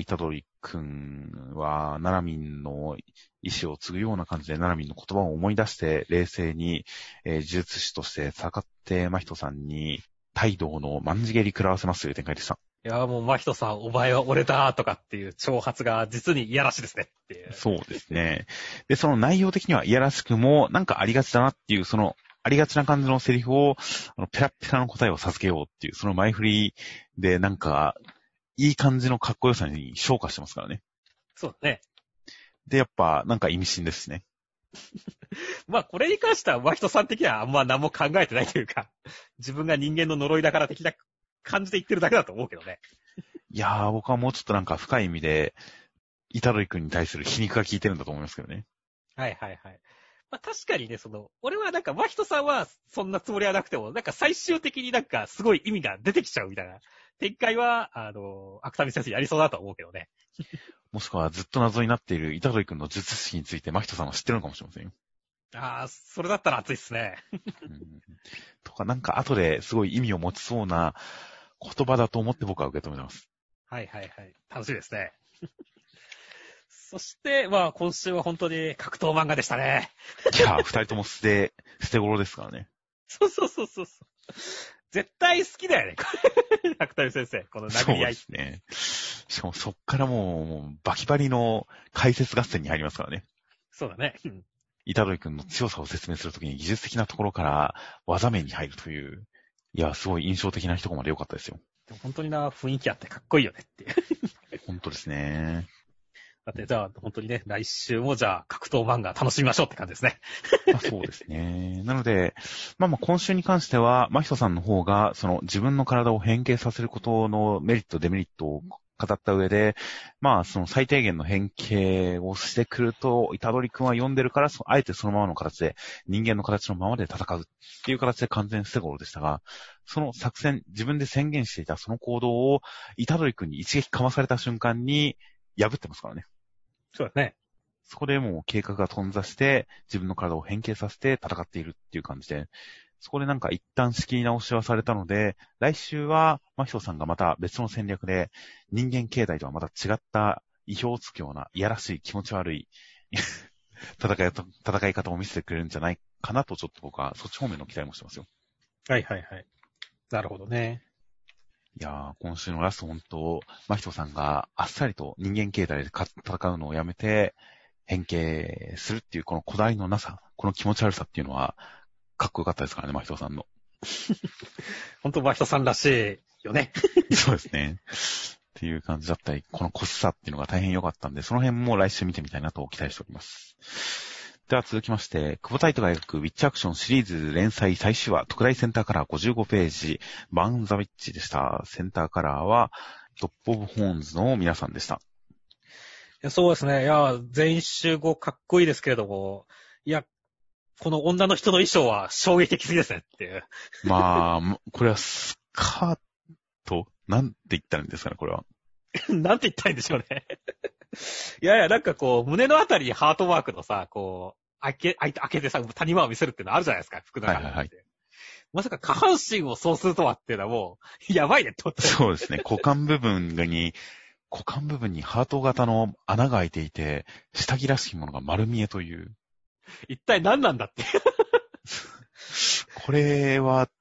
虎杖くんは、ナナミンの意志を継ぐような感じで、ナナミンの言葉を思い出して、冷静に、呪術師として戦って、真人さんに、態度の万字蹴り食らわせますという展開でした。 いやーもう、真人さん、お前は俺だとかっていう挑発が実にいやらしいですねっていう。 そうですね。で、その内容的にはいやらしくも、なんかありがちだなっていう、その、ありがちな感じのセリフを、ペラッペラの答えを授けようっていう、その前振りで、なんか、いい感じのかっこよさに昇華してますからね。 そうだね。 で、やっぱ、なんか意味深ですね。 まあ、これに関しては、真人さん的にはあんま何も考えてないというか、自分が人間の呪いだから的な感じで言ってるだけだと思うけどね。 いやー、僕はもうちょっとなんか深い意味で、虎杖くんに対する皮肉が効いてるんだと思いますけどね。 はいはいはい。まあ確かにね、俺はなんか真人さんはそんなつもりはなくても、なんか最終的になんかすごい意味が出てきちゃうみたいな展開は、芥見先生やりそうだと思うけどね。 もしくはずっと謎になっている虎杖くんの術式について真人さんは知ってるのかもしれませんよ。 ああ、それだったら熱いっすね。 とかなんか後ですごい意味を持ちそうな言葉だと思って僕は受け止めてます。 はいはいはい。楽しいですね。 そして、まあ今週は本当に格闘漫画でしたね。 いや、二人とも捨て頃ですからね。 そうそうそうそう。絶対好きだよね、これ。白谷先生、この殴り合い。 そうですね。しかもそっからもうバキバリの解説合戦に入りますからね。 そうだね。 虎杖君の強さを説明するときに技術的なところから技面に入るという、いや、すごい印象的な一コマで良かったですよ。 でも本当にな、雰囲気あってかっこいいよねっていう。 本当ですね。 だって、じゃあ、本当にね、来週もじゃあ、格闘漫画楽しみましょうって感じですね。 そうですね。なので、今週に関しては、真人さんの方が、その自分の体を変形させることのメリット、デメリットを語った上で、その最低限の変形をしてくると、虎杖君は読んでるから、あえてそのままの形で、人間の形のままで戦うっていう形で完全捨て頃でしたが、その作戦、自分で宣言していたその行動を、虎杖君に一撃かまされた瞬間に、破ってますからね。 そうだね。 そこでもう計画が頓挫して、自分の体を変形させて戦っているっていう感じで、そこでなんか一旦仕切り直しはされたので、来週は、真人さんがまた別の戦略で、人間形態とはまた違った意表をつくような、いやらしい気持ち悪い戦い方を見せてくれるんじゃないかなと、ちょっと僕はそっち方面の期待もしてますよ。 はいはいはい。なるほどね。 いやー、今週のラスト本当、真人さんがあっさりと人間形態で戦うのをやめて、変形するっていうこのこだわりのなさ、この気持ち悪さっていうのは、かっこよかったですからね、真人さんの。 本当、真人さんらしいよね。 そうですね。っていう感じだったり、このコスさっていうのが大変良かったんで、その辺も来週見てみたいなと期待しております。では続きまして、久保タイトが描くウィッチアクションシリーズ連載最終話、特大センターカラー55ページ、バンザウィッチでした。センターカラーは、トップオブホーンズの皆さんでした。 いや、そうですね。いや、全員集合かっこいいですけれども、いや、この女の人の衣装は衝撃的すぎですねっていう。 これはスカートなんて言ったらいいんですかね、これは。 なんて言ったらいいんでしょうね。いやいや、なんかこう、胸のあたりにハートマークのさ、こう、開けてさ、谷間を見せるっていうのあるじゃないですか、服の中で。はいはいはい。まさか下半身をそうするとはっていうのはもう、やばいねって思って。 そうですね。股間部分にハート型の穴が開いていて、下着らしいものが丸見えという。 一体何なんだって。 これは、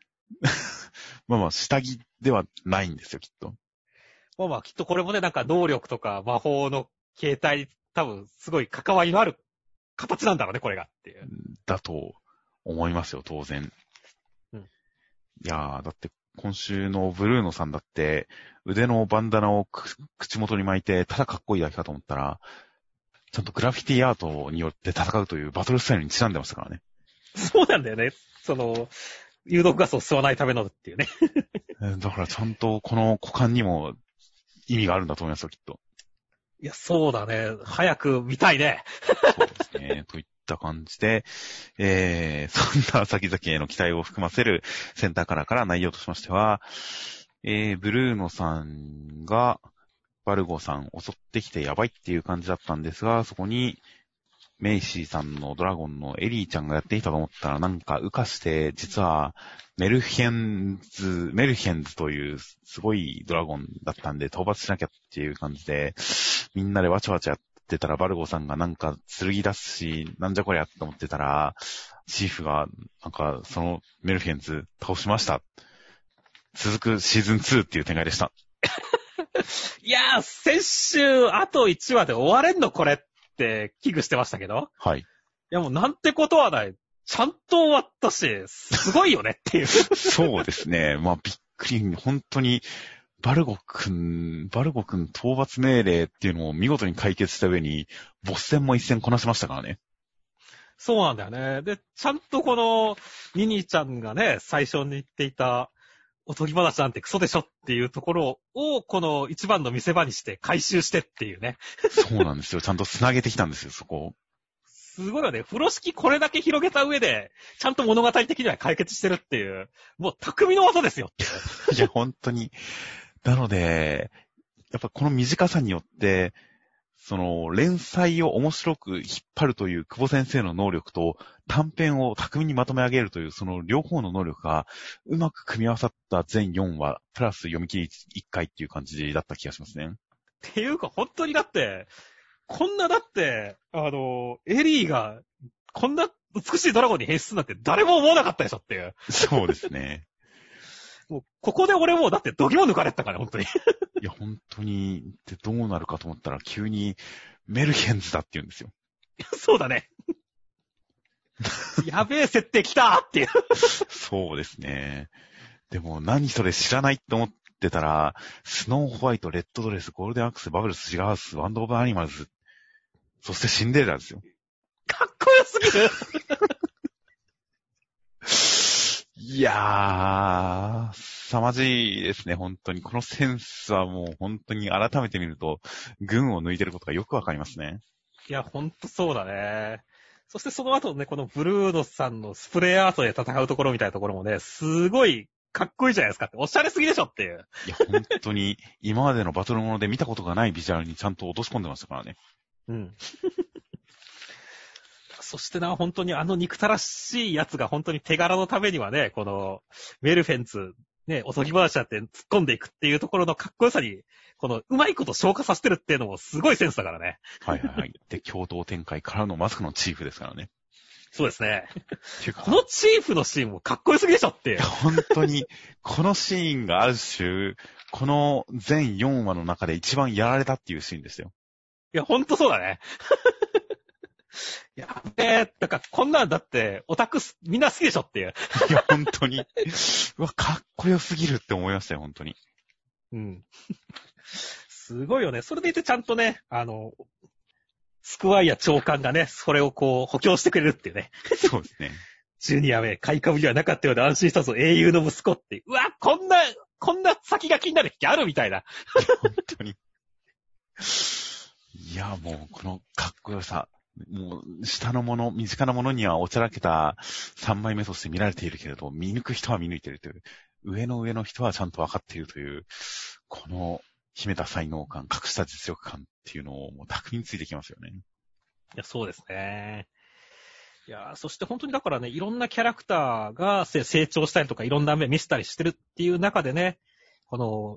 下着ではないんですよ、きっと。 きっとこれもね、なんか能力とか魔法の形態、多分すごい関わりのある形なんだろうね、これがっていう。 だと思いますよ、当然。いやー、だって今週のブルーノさんだって、腕のバンダナを口元に巻いて、ただかっこいいだけかと思ったら、ちゃんとグラフィティアートによって戦うというバトルスタイルにちなんでましたからね。 そうなんだよね。有毒ガスを吸わないためのっていうね。 だからちゃんとこの股間にも意味があるんだと思いますよ、きっと。 いや、そうだね。早く見たいね。 そうですね。といった感じで、そんな先々への期待を含ませるセンターカラーから内容としましては、ブルーノさんがバルゴさん襲ってきてやばいっていう感じだったんですが、そこにメイシーさんのドラゴンのエリーちゃんがやっていたと思ったらなんか浮かして、実はメルヘンズというすごいドラゴンだったんで討伐しなきゃっていう感じで、みんなでわちゃわちゃやってたらバルゴさんがなんか剣出すし、なんじゃこりゃって思ってたら、チーフがなんかそのメルヘンズ倒しました。続くシーズン2っていう展開でした。 いやー、先週あと1話で終われんのこれって危惧してましたけど。 はい。いやもうなんてことはない。ちゃんと終わったし、すごいよねっていう。 そうですね。びっくり、本当に、バルゴ君討伐命令っていうのを見事に解決した上に、ボス戦も一戦こなしましたからね。 そうなんだよね。で、ちゃんとこの、ニニーちゃんがね、最初に言っていた、おとぎ話なんてクソでしょっていうところを、この一番の見せ場にして回収してっていうね。 そうなんですよ。ちゃんと繋げてきたんですよ、そこを。 すごいよね。風呂敷これだけ広げた上で、ちゃんと物語的には解決してるっていう、もう匠の技ですよっていう。 いや、本当に。なので、やっぱこの短さによって、連載を面白く引っ張るという久保先生の能力と、短編を巧みにまとめ上げるという、その両方の能力が、うまく組み合わさった全4話、プラス読み切り1回っていう感じだった気がしますね。 っていうか、本当にだって、 こんなだって、エリーが、こんな美しいドラゴンに変身するなんて誰も思わなかったでしょっていう。 そうですね。 もう、ここで俺もうだって度肝抜かれてたから、本当に。 いや、本当に、で、どうなるかと思ったら、急に、メルヘンズだって言うんですよ。 そうだね。やべえ設定来たっていう。 そうですね。でも、何それ知らないって思ってたら、スノーホワイト、レッドドレス、ゴールデンアックス、バブルス、シガーハウス、ワンドオブアニマルズ、そしてシンデレラですよ。 かっこよすぎる。 いやー、凄まじいですね、本当に。このセンスはもう本当に改めて見ると、群を抜いてることがよくわかりますね。 いや、ほんとそうだね。そしてその後ね、このブルーノさんのスプレーアートで戦うところみたいなところもね、すごいかっこいいじゃないですかって。おしゃれすぎでしょっていう。 いや、本当に、今までのバトルもので見たことがないビジュアルにちゃんと落とし込んでましたからね。 うん。そしてな、本当にあの憎たらしいやつが本当に手柄のためにはね、この、メルフェンツ、ね、おとぎ話だって突っ込んでいくっていうところのかっこよさに、この、うまいこと消化させてるっていうのもすごいセンスだからね。 はいはいはい。で、共同展開からのまさかのチーフですからね。 そうですね。 っていうかこのチーフのシーンもかっこよすぎでしょっていう。 本当に、このシーンがある種、この全4話の中で一番やられたっていうシーンですよ。 いや、ほんとそうだね。やべえ、だからこんなんだって、オタクみんな好きでしょっていう。 いや、本当に。うわ、かっこよすぎるって思いましたよ、本当に。 うん。すごいよね。それでいてちゃんとね、スクワイア長官がね、それをこう、補強してくれるっていうね。 そうですね。 ジュニアめ、買い株にはなかったようで安心したぞ、英雄の息子って。うわ、こんな先が気になる気あるみたいな。 本当に。いや、もう、このかっこよさ。もう、下のもの、身近なものにはおちゃらけた3枚目として見られているけれど、見抜く人は見抜いているという、上の人はちゃんと分かっているという、この秘めた才能感、隠した実力感っていうのをもう巧みについてきますよね。 いや、そうですね。いや、そして本当にだからね、いろんなキャラクターが成長したりとか、いろんな目見せたりしてるっていう中でね、この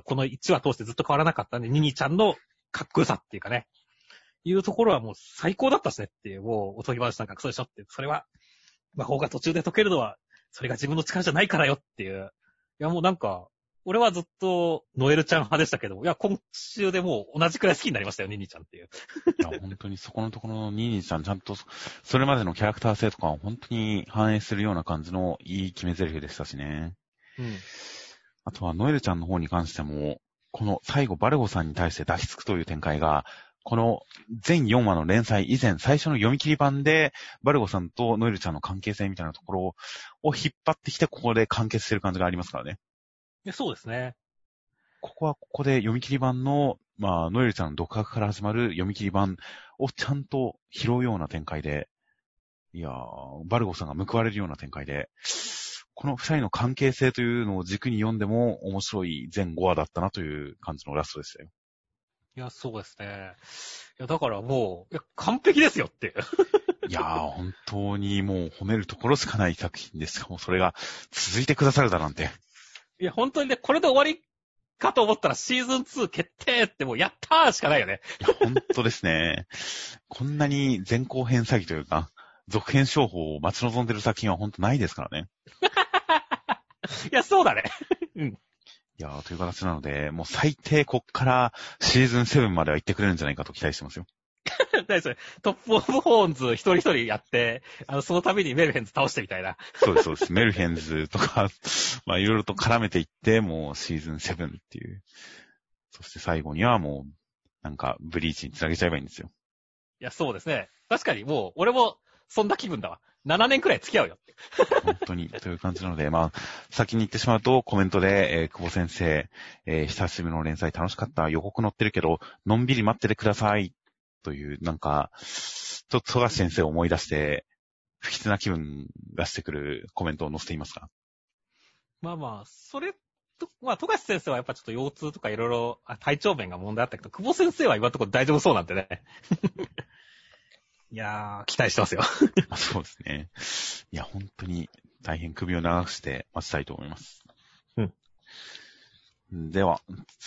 1話通してずっと変わらなかったね、ニニちゃんのかっこよさっていうかね、いうところはもう最高だったしねっていう、もうおとぎ話なんかクソでしょって、それは、魔法が途中で解けるのは、それが自分の力じゃないからよっていう。いやもうなんか、俺はずっとノエルちゃん派でしたけど、いや、今週でもう同じくらい好きになりましたよ、ニニちゃんっていう。 いや、本当にそこのところのニーニーさん、ちゃんと、それまでのキャラクター性とかを本当に反映するような感じのいい決め台詞でしたしね。 うん。 あとはノエルちゃんの方に関しても、この最後バルゴさんに対して抱きつくという展開が、この全4話の連載以前、最初の読み切り版で、バルゴさんとノエルちゃんの関係性みたいなところを引っ張ってきて、ここで完結してる感じがありますからね。 そうですね。 ここはここで読み切り版の、ノエルちゃんの独白から始まる読み切り版をちゃんと拾うような展開で、いやー、バルゴさんが報われるような展開で、この二人の関係性というのを軸に読んでも面白い全5話だったなという感じのラストでしたよ。 いや、そうですね。いや、だからもう、いや、完璧ですよっていう。 いやー、本当にもう褒めるところしかない作品ですが、もうそれが続いてくださるだなんて。 いや、本当にね、これで終わりかと思ったらシーズン2決定ってもうやったーしかないよね。 いや、本当ですね。こんなに前後編詐欺というか、続編商法を待ち望んでる作品は本当ないですからね。 いや、そうだね。うん。 いやー、という形なので、もう最低こっからシーズン7までは行ってくれるんじゃないかと期待してますよ。 何それ、トップオブホーンズ一人一人やって、その度にメルヘンズ倒してみたいな。 そうです、そうです。メルヘンズとか、いろいろと絡めていって、もうシーズン7っていう。そして最後にはもう、なんか、ブリーチにつなげちゃえばいいんですよ。 いや、そうですね。確かにもう、俺も、そんな気分だわ。7年くらい付き合うよ。 本当に、という感じなので、先に言ってしまうと、コメントで、久保先生、久しぶりの連載楽しかった、予告載ってるけど、のんびり待っててください。という、なんか、ちょっと富樫先生を思い出して、不吉な気分がしてくるコメントを載せていますが。 それと、富樫先生はやっぱちょっと腰痛とかいろいろ体調面が問題あったけど、久保先生は今のところ大丈夫そうなんでね。いやー、期待してますよ。 そうですね。いや、本当に大変首を長くして待ちたいと思います。 うん。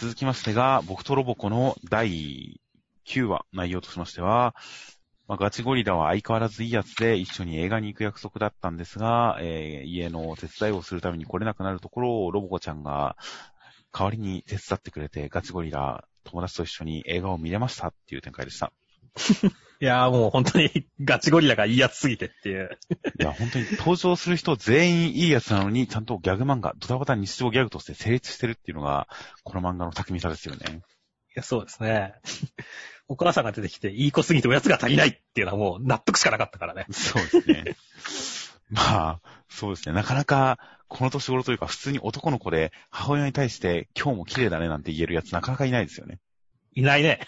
では、続きましてが、僕とロボコの第 9話、内容としましては、ガチゴリラは相変わらずいいやつで一緒に映画に行く約束だったんですが、家の手伝いをするために来れなくなるところをロボコちゃんが代わりに手伝ってくれて、ガチゴリラ、友達と一緒に映画を見れましたっていう展開でした。 いやーもう本当にガチゴリラがいいやつすぎてっていう。 いや、本当に登場する人全員いいやつなのに、ちゃんとギャグ漫画、ドタバタ日常ギャグとして成立してるっていうのが、この漫画の巧みさですよね。 いや、そうですね。お母さんが出てきて、いい子すぎておやつが足りないっていうのはもう納得しかなかったからね。 そうですね。そうですね。なかなか、この年頃というか、普通に男の子で母親に対して今日も綺麗だねなんて言えるやつなかなかいないですよね。 いないね。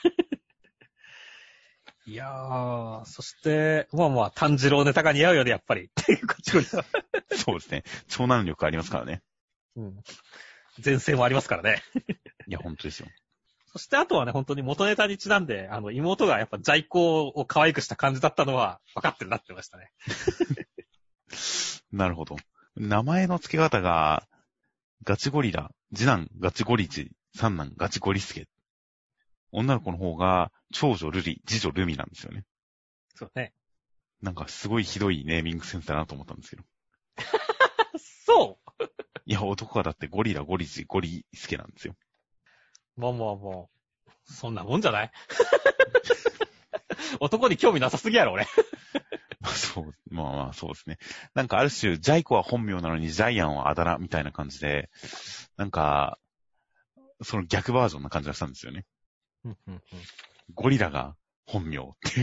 いやー、そして、炭治郎ネタが似合うよね、やっぱり。っていう感じで。 そうですね。超能力ありますからね。 うん。前線もありますからね。 いや、本当ですよ。 そしてあとはね、本当に元ネタにちなんで、妹がやっぱ在庫を可愛くした感じだったのは分かってるなってましたね。 なるほど。名前の付け方が、ガチゴリラ、次男ガチゴリチ、三男ガチゴリスケ。女の子の方が、長女ルリ、次女ルミなんですよね。 そうね。 なんかすごいひどいネーミングセンスだなと思ったんですけど。 そういや、男がだってゴリラ、ゴリチ、ゴリスケなんですよ。 そんなもんじゃない男に興味なさすぎやろ、俺。 そうですね。なんかある種、ジャイコは本名なのにジャイアンはあだ名みたいな感じで、なんか、その逆バージョンな感じがしたんですよね。ゴリラが本名っていう。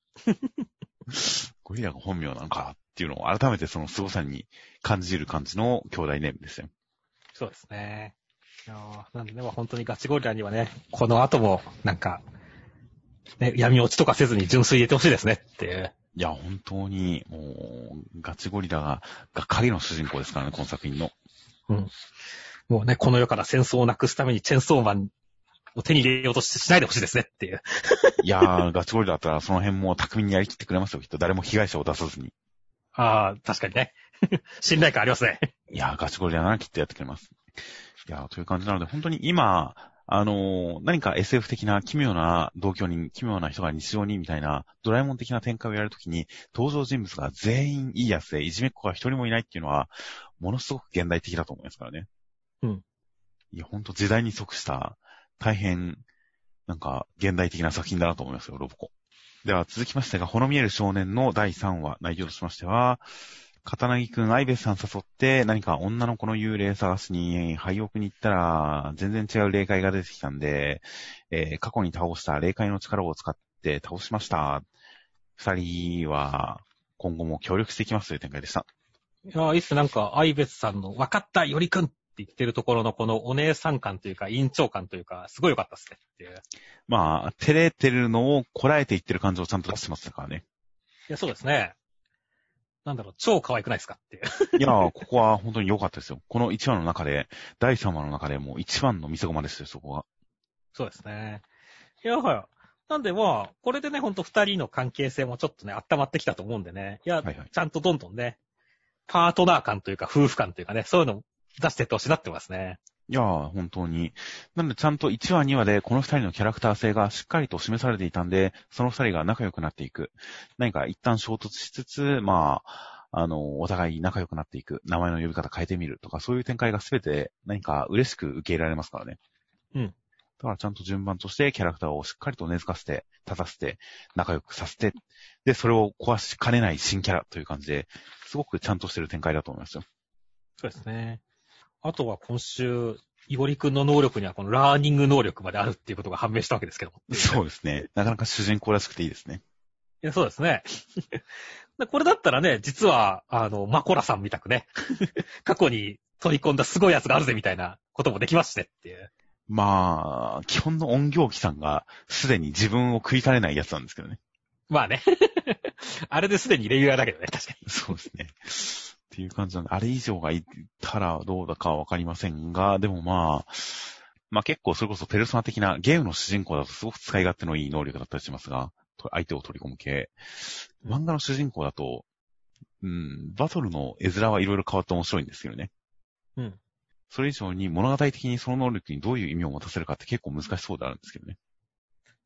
ゴリラが本名なのかっていうのを改めてその凄さに感じる感じの兄弟ネームですよ。 そうですね。なんでね、本当にガチゴリラにはね、この後も、なんか、ね、闇落ちとかせずに純粋入れてほしいですねっていう。 いや、本当に、もう、ガチゴリラが影の主人公ですからね、この作品の。 うん。もうね、この世から戦争をなくすためにチェンソーマンを手に入れようとしないでほしいですねっていう。 いやー、ガチゴリラだったらその辺も巧みにやりきってくれますよ、きっと。誰も被害者を出さずに。 ああ、確かにね。信頼感ありますね。 いやー、ガチゴリラならきっとやってくれます。いやー、という感じなので、本当に今、何か SF 的な奇妙な同居人、奇妙な人が日常にみたいなドラえもん的な展開をやるときに、登場人物が全員いいやつでいじめっ子が一人もいないっていうのは、ものすごく現代的だと思いますからね。 うん。 いや、本当時代に即した、大変、なんか、現代的な作品だなと思いますよ、ロボコ。では、続きましてが、ほの見える少年の第3話、内容としましては、片凪くん、アイベスさん誘って、何か女の子の幽霊探しに、廃屋に行ったら、全然違う霊界が出てきたんで、過去に倒した霊界の力を使って倒しました。二人は、今後も協力していきますという展開でした。 いや、いいっす。なんか、アイベスさんの、わかった、よりくんって言ってるところの、このお姉さん感というか、委員長感というか、すごい良かったっすねっていう。 照れてるのをこらえていってる感じをちゃんと出してますからね。 いや、そうですね。超可愛くないですかっていう。 いや、ここは本当に良かったですよ。この1話の中で、第3話の中でもう一番の見せ駒ですよ、そこは。 そうですね。いや、なんでこれでね、ほんと二人の関係性もちょっとね、温まってきたと思うんでね。いや、 はいはい、 ちゃんとどんどんね、パートナー感というか、夫婦感というかね、そういうのを出していってほしいなってますね。 いやー、本当に。なので、ちゃんと1話、2話でこの2人のキャラクター性がしっかりと示されていたんで、その2人が仲良くなっていく。何か一旦衝突しつつ、お互い仲良くなっていく。名前の呼び方変えてみるとか、そういう展開が全て何か嬉しく受け入れられますからね。 うん。 だからちゃんと順番としてキャラクターをしっかりと根付かせて、立たせて、仲良くさせて、で、それを壊しかねない新キャラという感じで、すごくちゃんとしてる展開だと思いますよ。 そうですね。あとは今週、イゴリ君の能力にはこのラーニング能力まであるっていうことが判明したわけですけども。 そうですね。なかなか主人公らしくていいですね。 いや、そうですね。これだったらね、実は、マコラさんみたくね、過去に取り込んだすごいやつがあるぜみたいなこともできますねっていう。 基本の音行機さんがすでに自分を食いかねないやつなんですけどね。 まあね。あれですでにレギュラーだけどね、確かに。 そうですね。っていう感じなんで、あれ以上がいたらどうだかわかりませんが、でも結構それこそペルソナ的なゲームの主人公だとすごく使い勝手のいい能力だったりしますが、相手を取り込む系。漫画の主人公だと、バトルの絵面はいろいろ変わって面白いんですけどね。 うん。 それ以上に物語的にその能力にどういう意味を持たせるかって結構難しそうであるんですけどね。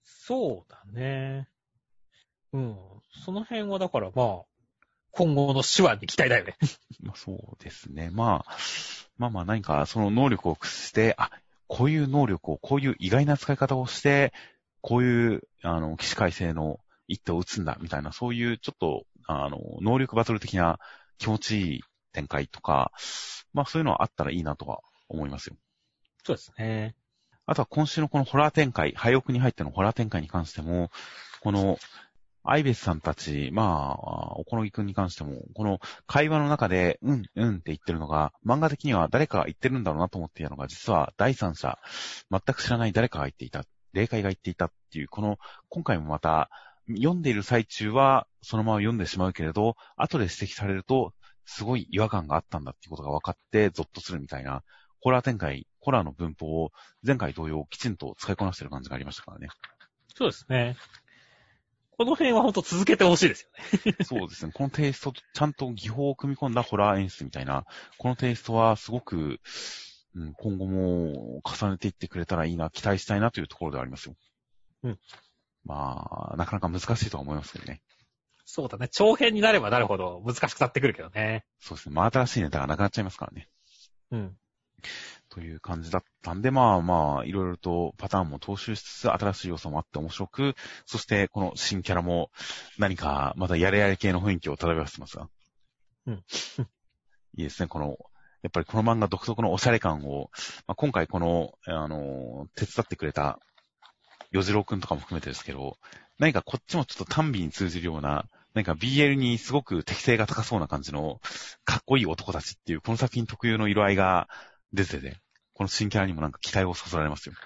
そうだね。うん。その辺はだからまあ、今後の手腕に期待だよね。 まあそうですね。まあ何かその能力を駆使して、こういう能力を、こういう意外な使い方をして、こういう、起死回生の一手を打つんだ、みたいな、そういうちょっと、能力バトル的な気持ちいい展開とか、まあそういうのはあったらいいなとは思いますよ。 そうですね。 あとは今週のこのホラー展開、廃屋に入ってのホラー展開に関しても、この、アイベスさんたち、まあ、おこのぎくんに関しても、この会話の中で、うんって言ってるのが、漫画的には誰かが言ってるんだろうなと思っていたのが、実は第三者、全く知らない誰かが言っていた、霊界が言っていたっていう、今回もまた、読んでいる最中は、そのまま読んでしまうけれど、後で指摘されると、すごい違和感があったんだっていうことが分かって、ゾッとするみたいな、ホラー展開、ホラーの文法を前回同様きちんと使いこなしている感じがありましたからね。 そうですね。この辺は本当続けてほしいですよね。 そうですね。このテイストとちゃんと技法を組み込んだホラー演出みたいな、このテイストはすごく、今後も重ねていってくれたらいいな、期待したいなというところではありますよ。 うん。 まあ、なかなか難しいとは思いますけどね。 そうだね。長編になればなるほど難しくなってくるけどね。 そうですね。まあ、新しいネタがなくなっちゃいますからね。 うん。 という感じだったんで、まあ、いろいろとパターンも踏襲しつつ、新しい要素もあって面白く、そしてこの新キャラも何かまたやれやれ系の雰囲気を漂わせてますが。 うん。 いいですね。やっぱりこの漫画独特のおしゃれ感を、今回手伝ってくれた、よじろうくんとかも含めてですけど、何かこっちもちょっと単美に通じるような、何か BL にすごく適性が高そうな感じの、かっこいい男たちっていう、この作品特有の色合いが出てて、この新キャラにもなんか期待をそそられますよ。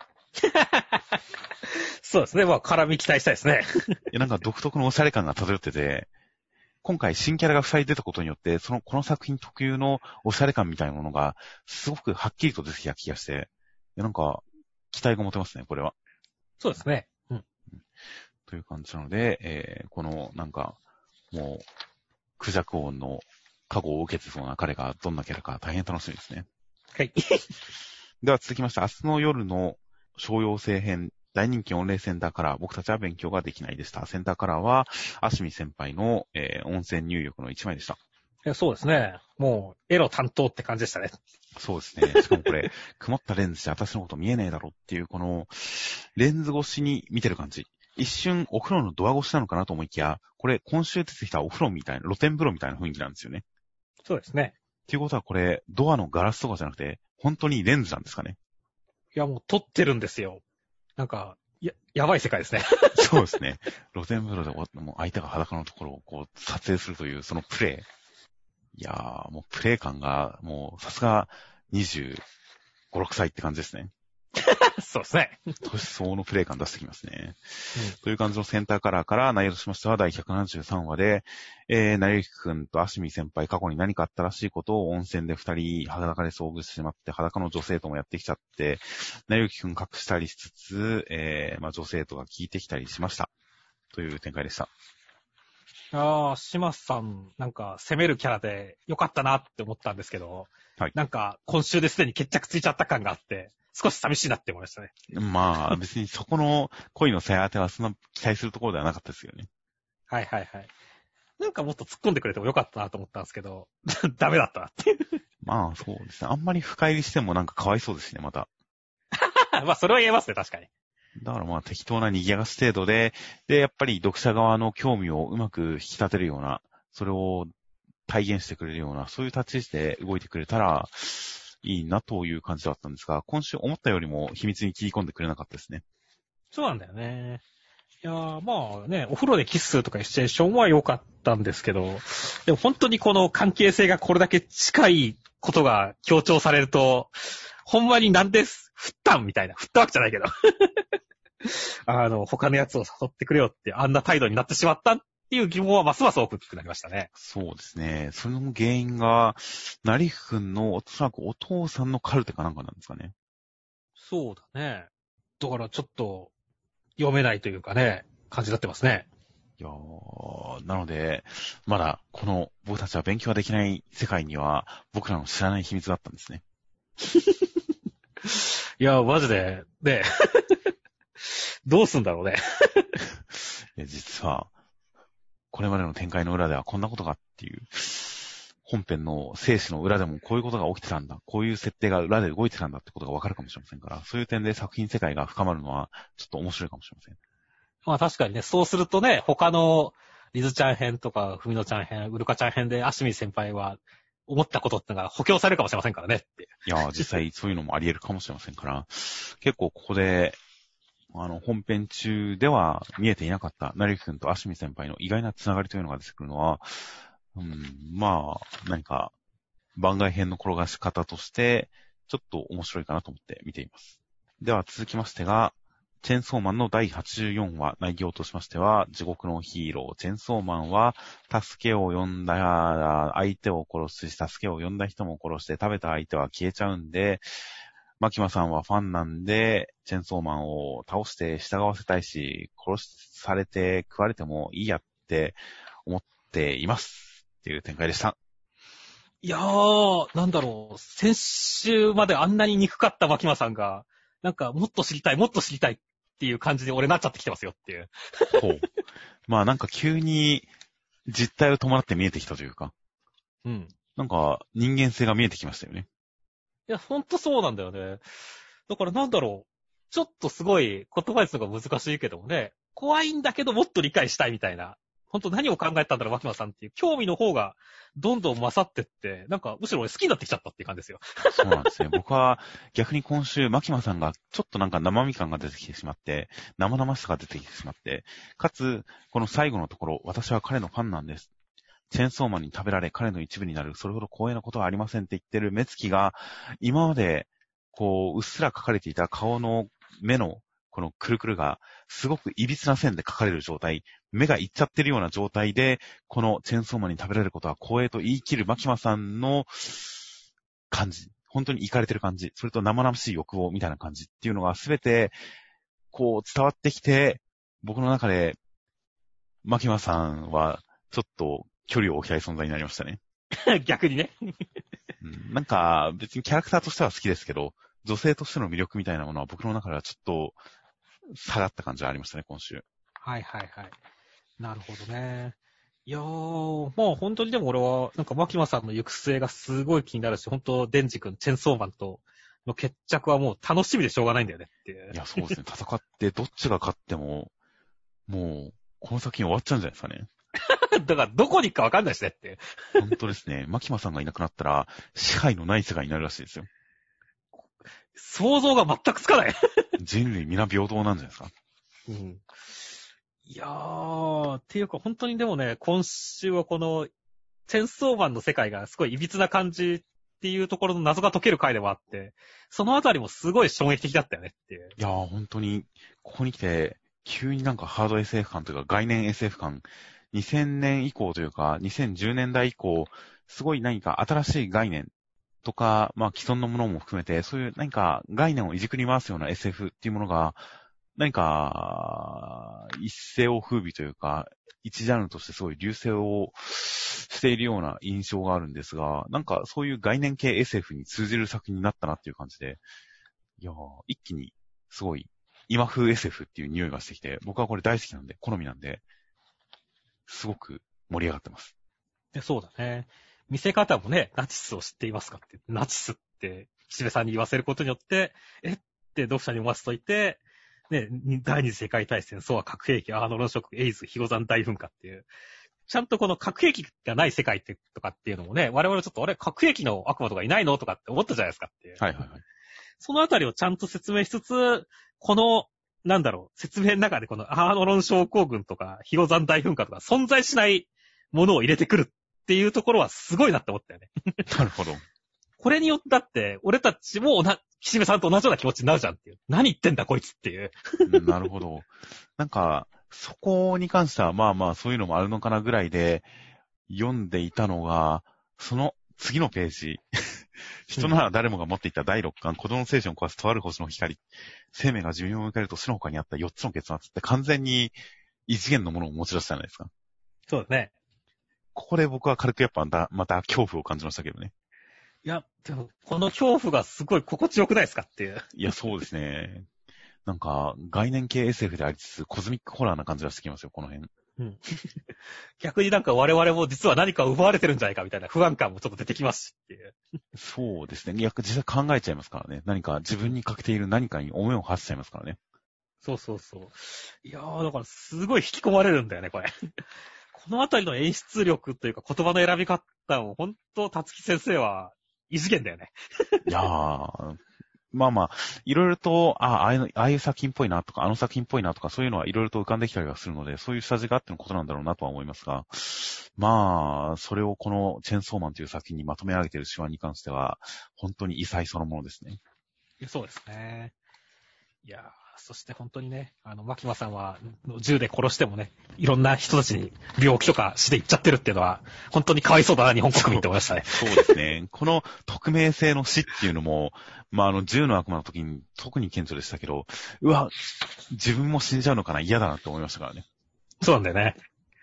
そうですね。まあ、絡み期待したいですね。 なんか独特のおしゃれ感が漂ってて、今回新キャラが2人出たことによって、この作品特有のおしゃれ感みたいなものが、すごくはっきりと出てきた気がして、なんか、期待が持てますね、これは。 そうですね。うん。 という感じなので、もう、クジャク王の加護を受けてそうな彼がどんなキャラか大変楽しみですね。 はい。 では続きまして、明日の夜の商用性編、大人気御礼センターカラー、僕たちは勉強ができないでした。センターカラーは、アシミ先輩の、温泉入浴の一枚でした。 そうですね。もう、エロ担当って感じでしたね。 そうですね。しかもこれ、曇ったレンズじゃ私のこと見えねえだろっていう、レンズ越しに見てる感じ。一瞬、お風呂のドア越しなのかなと思いきや、これ、今週出てきたお風呂みたいな、露天風呂みたいな雰囲気なんですよね。 そうですね。 っていうことはこれ、ドアのガラスとかじゃなくて、本当にレンズなんですかね。 いや、もう撮ってるんですよ。なんか、やばい世界ですね。 そうですね。露天風呂でもう相手が裸のところを撮影するという、そのプレイ。いやー、もうプレイ感が、もうさすが25、6歳って感じですね。 そうですね。 年相応のプレイ感出してきますね。 うん、 という感じのセンターカラーから内容としましては第173話で、成幸くんとアシミ先輩過去に何かあったらしいことを温泉で二人裸で遭遇してしまって裸の女性ともやってきちゃって、成幸くん隠したりしつつ、女性とが聞いてきたりしました。という展開でした。 島さん、なんか、攻めるキャラで良かったなって思ったんですけど、 はい。 なんか、今週ですでに決着ついちゃった感があって、少し寂しいなって思いましたね。 まあ、別にそこの恋のさや当てはそんな期待するところではなかったですよね。 はいはいはい。なんかもっと突っ込んでくれてもよかったなと思ったんですけど、ダメだったなっていう。 まあ、そうですね。あんまり深入りしてもなんかかわいそうですしね、また。 まあ、それは言えますね、確かに。 だからまあ適当な賑やかし程度で、やっぱり読者側の興味をうまく引き立てるような、それを体現してくれるような、そういう立ち位置で動いてくれたらいいなという感じだったんですが、今週思ったよりも秘密に切り込んでくれなかったですね。 そうなんだよね。いやー、まあね、お風呂でキスするとかいうシチュエーションは良かったんですけど、でも本当にこの関係性がこれだけ近いことが強調されると、ほんまになんで振ったんみたいな。振ったわけじゃないけど。他のやつを誘ってくれよってあんな態度になってしまったっていう疑問はますます大きくなりましたね。 そうですね。それの原因が、成福くんのおそらくお父さんのカルテかなんかなんですかね。 そうだね。だからちょっと読めないというかね、感じになってますね。 いやー、なので、まだこの僕たちは勉強ができない世界には僕らの知らない秘密があったんですね。 いや、マジで、ね、 どうすんだろうね。 いや、実は、これまでの展開の裏ではこんなことがっていう、本編の生死の裏でもこういうことが起きてたんだ、こういう設定が裏で動いてたんだってことがわかるかもしれませんから、そういう点で作品世界が深まるのは、ちょっと面白いかもしれません。 まあ確かにね、そうするとね、他のリズちゃん編とか、ふみのちゃん編、ウルカちゃん編でアシミ先輩は思ったことってのが補強されるかもしれませんからねって。 いや、実際そういうのもあり得るかもしれませんから、結構ここで、本編中では見えていなかった成幸くんとアシミ先輩の意外なつながりというのが出てくるのは、まあ、何か番外編の転がし方として、ちょっと面白いかなと思って見ています。では続きましてが、チェンソーマンの第84話、内容としましては、地獄のヒーロー、チェンソーマンは、助けを呼んだ相手を殺し、助けを呼んだ人も殺して、食べた相手は消えちゃうんで、マキマさんはファンなんで、チェンソーマンを倒して従わせたいし、殺されて食われてもいいやって思っています。っていう展開でした。 いやー、なんだろう、先週まであんなに憎かったマキマさんが、なんかもっと知りたい、もっと知りたいっていう感じで俺なっちゃってきてますよっていう。 ほう。まあなんか急に実態を伴って見えてきたというか、 うん。 なんか人間性が見えてきましたよね。 いや、ほんとそうなんだよね。だからなんだろう。ちょっとすごい言葉にするのが難しいけどもね。怖いんだけどもっと理解したいみたいな。ほんと何を考えたんだろう、牧間さんっていう興味の方がどんどん勝ってって、なんかむしろ俺好きになってきちゃったっていう感じですよ。 そうなんですね。僕は逆に今週、マキマさんがちょっとなんか生身感が出てきてしまって、生々しさが出てきてしまって、かつ、この最後のところ、私は彼のファンなんです。チェンソーマンに食べられ彼の一部になる、それほど光栄なことはありませんって言ってる目つきが、今まで、こう、うっすら描かれていた顔の目の、このくるくるが、すごく歪な線で描かれる状態、目がいっちゃってるような状態で、このチェンソーマンに食べられることは光栄と言い切るマキマさんの感じ、本当にイカれてる感じ、それと生々しい欲望みたいな感じっていうのがすべて、こう伝わってきて、僕の中で、マキマさんは、ちょっと、距離を置きたい存在になりましたね。 逆にね。 なんか、別にキャラクターとしては好きですけど、女性としての魅力みたいなものは僕の中ではちょっと下がった感じがありましたね、今週。 はいはいはい。なるほどね。いやー、まあ本当にでも俺は、なんか牧間さんの行く末がすごい気になるし、本当デンジ君、チェンソーマンとの決着はもう楽しみでしょうがないんだよねっていう。 いや、そうですね。戦って、どっちが勝っても、もう、この作品終わっちゃうんじゃないですかね。 だからどこに行くかわかんないしねって。 本当ですね。マキマさんがいなくなったら、支配のない世界になるらしいですよ。 想像が全くつかない。 人類皆平等なんじゃないですか。 うん。いやー、っていうか本当にでもね、今週はこの、チェンソーマンの世界がすごい歪な感じっていうところの謎が解ける回でもあって、そのあたりもすごい衝撃的だったよねっていう。 いやー、本当に、ここに来て、急になんかハード SF 感というか概念 SF 感、2000年以降というか、2010年代以降、すごい何か新しい概念とか、まあ既存のものも含めて、そういう何か概念をいじくり回すような SF っていうものが、何か、一世を風靡というか、一ジャンルとしてすごい流星をしているような印象があるんですが、なんかそういう概念系 SF に通じる作品になったなっていう感じで、いやー、一気にすごい今風 SF っていう匂いがしてきて、僕はこれ大好きなんで、好みなんで、すごく盛り上がってます。 そうだね。見せ方もね、ナチスを知っていますかって、ナチスって、岸辺さんに言わせることによって、って読者に思わせといて、ね、第二次世界大戦、そうは核兵器、アーノルドショック、エイズ、ヒロザン大噴火っていう、ちゃんとこの核兵器がない世界ってとかっていうのもね、我々ちょっと核兵器の悪魔とかいないのとかって思ったじゃないですかっていう。 はいはいはい。 そのあたりをちゃんと説明しつつ、この、説明の中でこのアーノロン症候群とか、ヒロザン大噴火とか存在しないものを入れてくるっていうところはすごいなって思ったよね。 なるほど。 これによってだって、俺たちも岸辺さんと同じような気持ちになるじゃんっていう。何言ってんだこいつっていう。 なるほど。なんか、そこに関してはまあまあそういうのもあるのかなぐらいで読んでいたのが、その次のページ。人なら誰もが持っていた第6巻、子供の精神を壊すとある星の光。生命が寿命を迎えると死の他にあった4つの結末って完全に異次元のものを持ち出したじゃないですか。 そうだね。 ここで僕は軽くやっぱまた恐怖を感じましたけどね。 いや、でも、この恐怖がすごい心地よくないですかっていう。 いや、そうですね。 なんか、概念系 SF でありつつ、コズミックホラーな感じがしてきますよ、この辺。 うん。逆になんか我々も実は何か奪われてるんじゃないかみたいな不安感もちょっと出てきますしっていう。 そうですね。いや、実際考えちゃいますからね。何か自分に欠けている何かに思いを馳せちゃいますからね。 そうそうそう。いやー、だからすごい引き込まれるんだよね、これ。このあたりの演出力というか言葉の選び方を本当、たつき先生は異次元だよね。 いやー、まあまあ、いろいろと、ああいう作品っぽいなとか、あの作品っぽいなとか、そういうのはいろいろと浮かんできたりはするので、そういう下地があってのことなんだろうなとは思いますが、まあ、それをこのチェンソーマンという作品にまとめ上げている手腕に関しては、本当に異彩そのものですね。 そうですね。いやー、そして本当にね、牧間さんは銃で殺してもね、いろんな人たちに病気とかしていっちゃってるっていうのは、本当にかわいそうだな、日本国民って思いましたね。 そうですね。この匿名性の死っていうのも、まあ、銃の悪魔の時に特に顕著でしたけど、うわ、自分も死んじゃうのかな、嫌だなって思いましたからね。 そうなんだよね。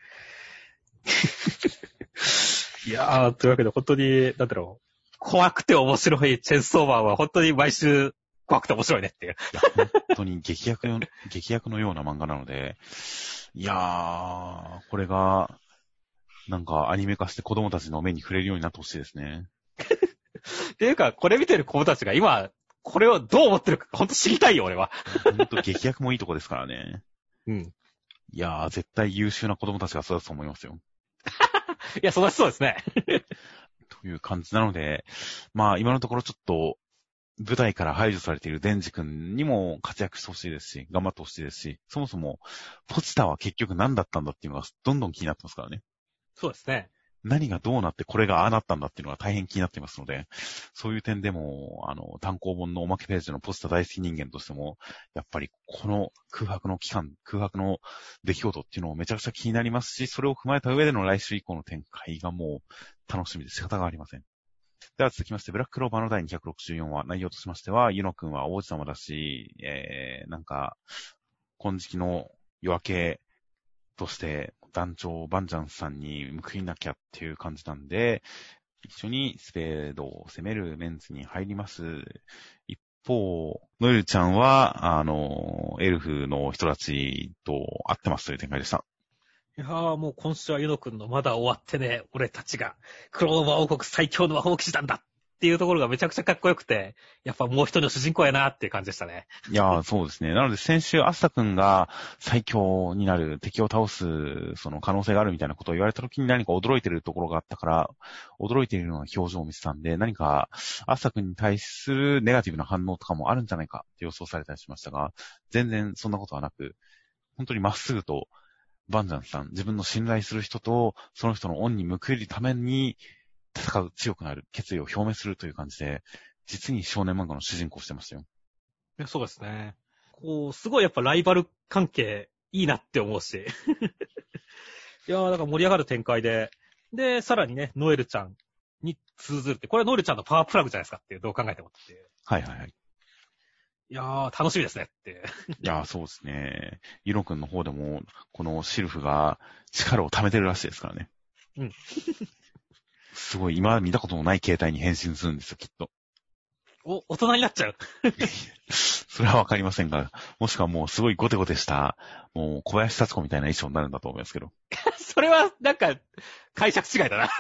いやー、というわけで本当に、なんだろう、怖くて面白いチェンソーマンは本当に毎週怖くて面白いねっていう。 いや、本当に劇薬のような漫画なので、いやー、これが、なんかアニメ化して子供たちの目に触れるようになってほしいですね。 っていうか、これ見てる子たちが今、これをどう思ってるか本当知りたいよ、俺は。 本当劇薬もいいとこですからね。 うん。 いやー、絶対優秀な子供たちが育つと思いますよ。 いや、そうですね。 という感じなので、まあ今のところちょっと、舞台から排除されているデンジ君にも活躍してほしいですし、頑張ってほしいですし、そもそも、ポチタは結局何だったんだっていうのがどんどん気になってますからね。 そうですね。 何がどうなってこれがああなったんだっていうのが大変気になっていますので、そういう点でも、単行本のおまけページのポスター大好き人間としても、やっぱりこの空白の期間、空白の出来事っていうのもめちゃくちゃ気になりますし、それを踏まえた上での来週以降の展開がもう楽しみで仕方がありません。では続きまして、ブラッククローバーの第264話、内容としましては、ユノ君は王子様だし、なんか、金色の夜明けとして、団長バンジャンさんに報いなきゃっていう感じなんで、一緒にスペードを攻めるメンツに入ります。一方、ノエルちゃんは、エルフの人たちと会ってますという展開でした。 いやーもう今週はユノ君のまだ終わってね、俺たちがクローバー王国最強の魔法騎士団だっていうところがめちゃくちゃかっこよくて、やっぱもう一人の主人公やなっていう感じでしたね。 いやー、そうですね。なので先週、アスタ君が最強になる、敵を倒す、その可能性があるみたいなことを言われた時に何か驚いてるところがあったから、驚いているような表情を見せたんで、何か、アスタ君に対するネガティブな反応とかもあるんじゃないかって予想されたりしましたが、全然そんなことはなく、本当にまっすぐと、バンジャンさん、自分の信頼する人と、その人の恩に報いるために、戦う、強くなる、決意を表明するという感じで、実に少年漫画の主人公してましたよ。 いやそうですね。こう、すごいやっぱライバル関係いいなって思うし。いやーだから盛り上がる展開で、で、さらにね、ノエルちゃんに通ずるって、これはノエルちゃんのパワープラグじゃないですかっていう、どう考えてもっていう。 はいはいはい。 いやー楽しみですねっていう。 いや、そうですね。ユノ君の方でも、このシルフが力を貯めてるらしいですからね。 うん。 すごい、今見たことのない形態に変身するんですよ、きっと。 大人になっちゃう。 それはわかりませんが、もしくはもうすごいゴテゴテした、もう小林幸子みたいな衣装になるんだと思いますけど。 それは、なんか、解釈違いだな。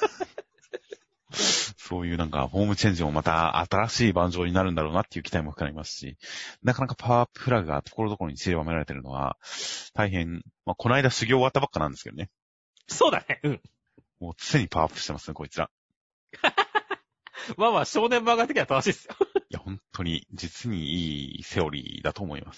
そういうなんか、フォームチェンジもまた新しいバージョンになるんだろうなっていう期待も膨らみますし、なかなかパワープラグがところどころに散りばめられてるのは、大変、まあ、この間修行終わったばっかなんですけどね。 そうだね。うん。 もう常にパワーアップしてますね、こいつら。 まあまあ、少年漫画的には正しいですよ。 いや、本当に、実にいいセオリーだと思います。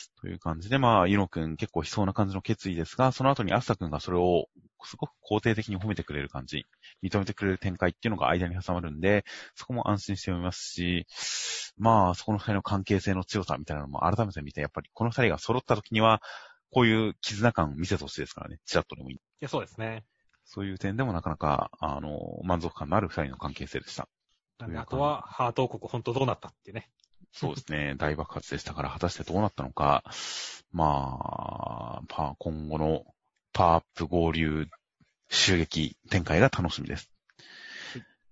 という感じで、まあ、ユノ君結構悲壮な感じの決意ですが、その後にアスタ君がそれをすごく肯定的に褒めてくれる感じ、認めてくれる展開っていうのが間に挟まるんで、そこも安心して読みますし、まあ、そこの二人の関係性の強さみたいなのも改めて見て、やっぱりこの二人が揃った時には、こういう絆感見せてほしいですからね、チラッとでもいい。 いや、そうですね。 そういう点でもなかなか、満足感のある二人の関係性でした。 なんで、あとは、ハート王国本当どうなったっていうね。 そうですね。大爆発でしたから、果たしてどうなったのか。まあ、今後のパワーアップ合流襲撃展開が楽しみです。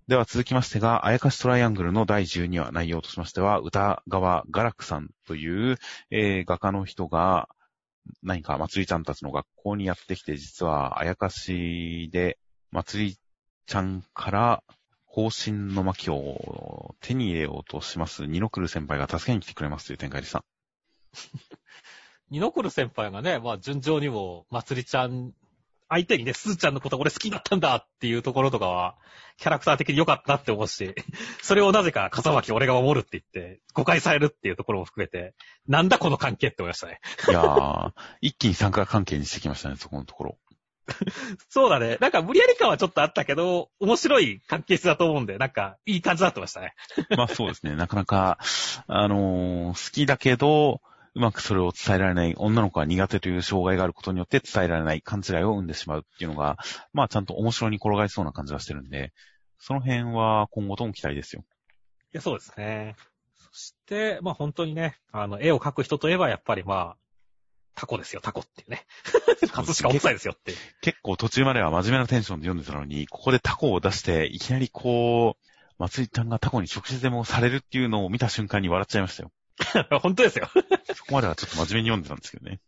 では続きましてが、あやかしトライアングルの第12話内容としましては、歌川ガラクさんという、画家の人が、何かまつりちゃんたちの学校にやってきて、実はあやかしで、まつりちゃんから方針の巻を手に入れようとします、ニノクル先輩が助けに来てくれますという展開でした。 ニノクル先輩がね、まあ順調にも、まつりちゃん、相手にね、すずちゃんのこと俺好きだったんだっていうところとかは、キャラクター的に良かったなって思うし、それをなぜか風巻俺が守るって言って、誤解されるっていうところも含めて、なんだこの関係って思いましたね。 いやー、一気に三角関係にしてきましたね、そこのところ。 そうだね。なんか無理やり感はちょっとあったけど、面白い関係性だと思うんで、なんかいい感じだってましたね。 まあそうですね、なかなか、好きだけど、うまくそれを伝えられない、女の子が苦手という障害があることによって伝えられない勘違いを生んでしまうっていうのが、まあちゃんと面白に転がりそうな感じがしてるんで、その辺は今後とも期待ですよ。 いや、そうですね。そして、まあ本当にね、絵を描く人といえばやっぱりまあ、タコですよ、タコっていうね。葛飾北斎ですよっていう。 結構途中までは真面目なテンションで読んでたのに、ここでタコを出して、いきなりこう、松井ちゃんがタコに直接でもされるっていうのを見た瞬間に笑っちゃいましたよ。 本当ですよ。 そこまではちょっと真面目に読んでたんですけどね。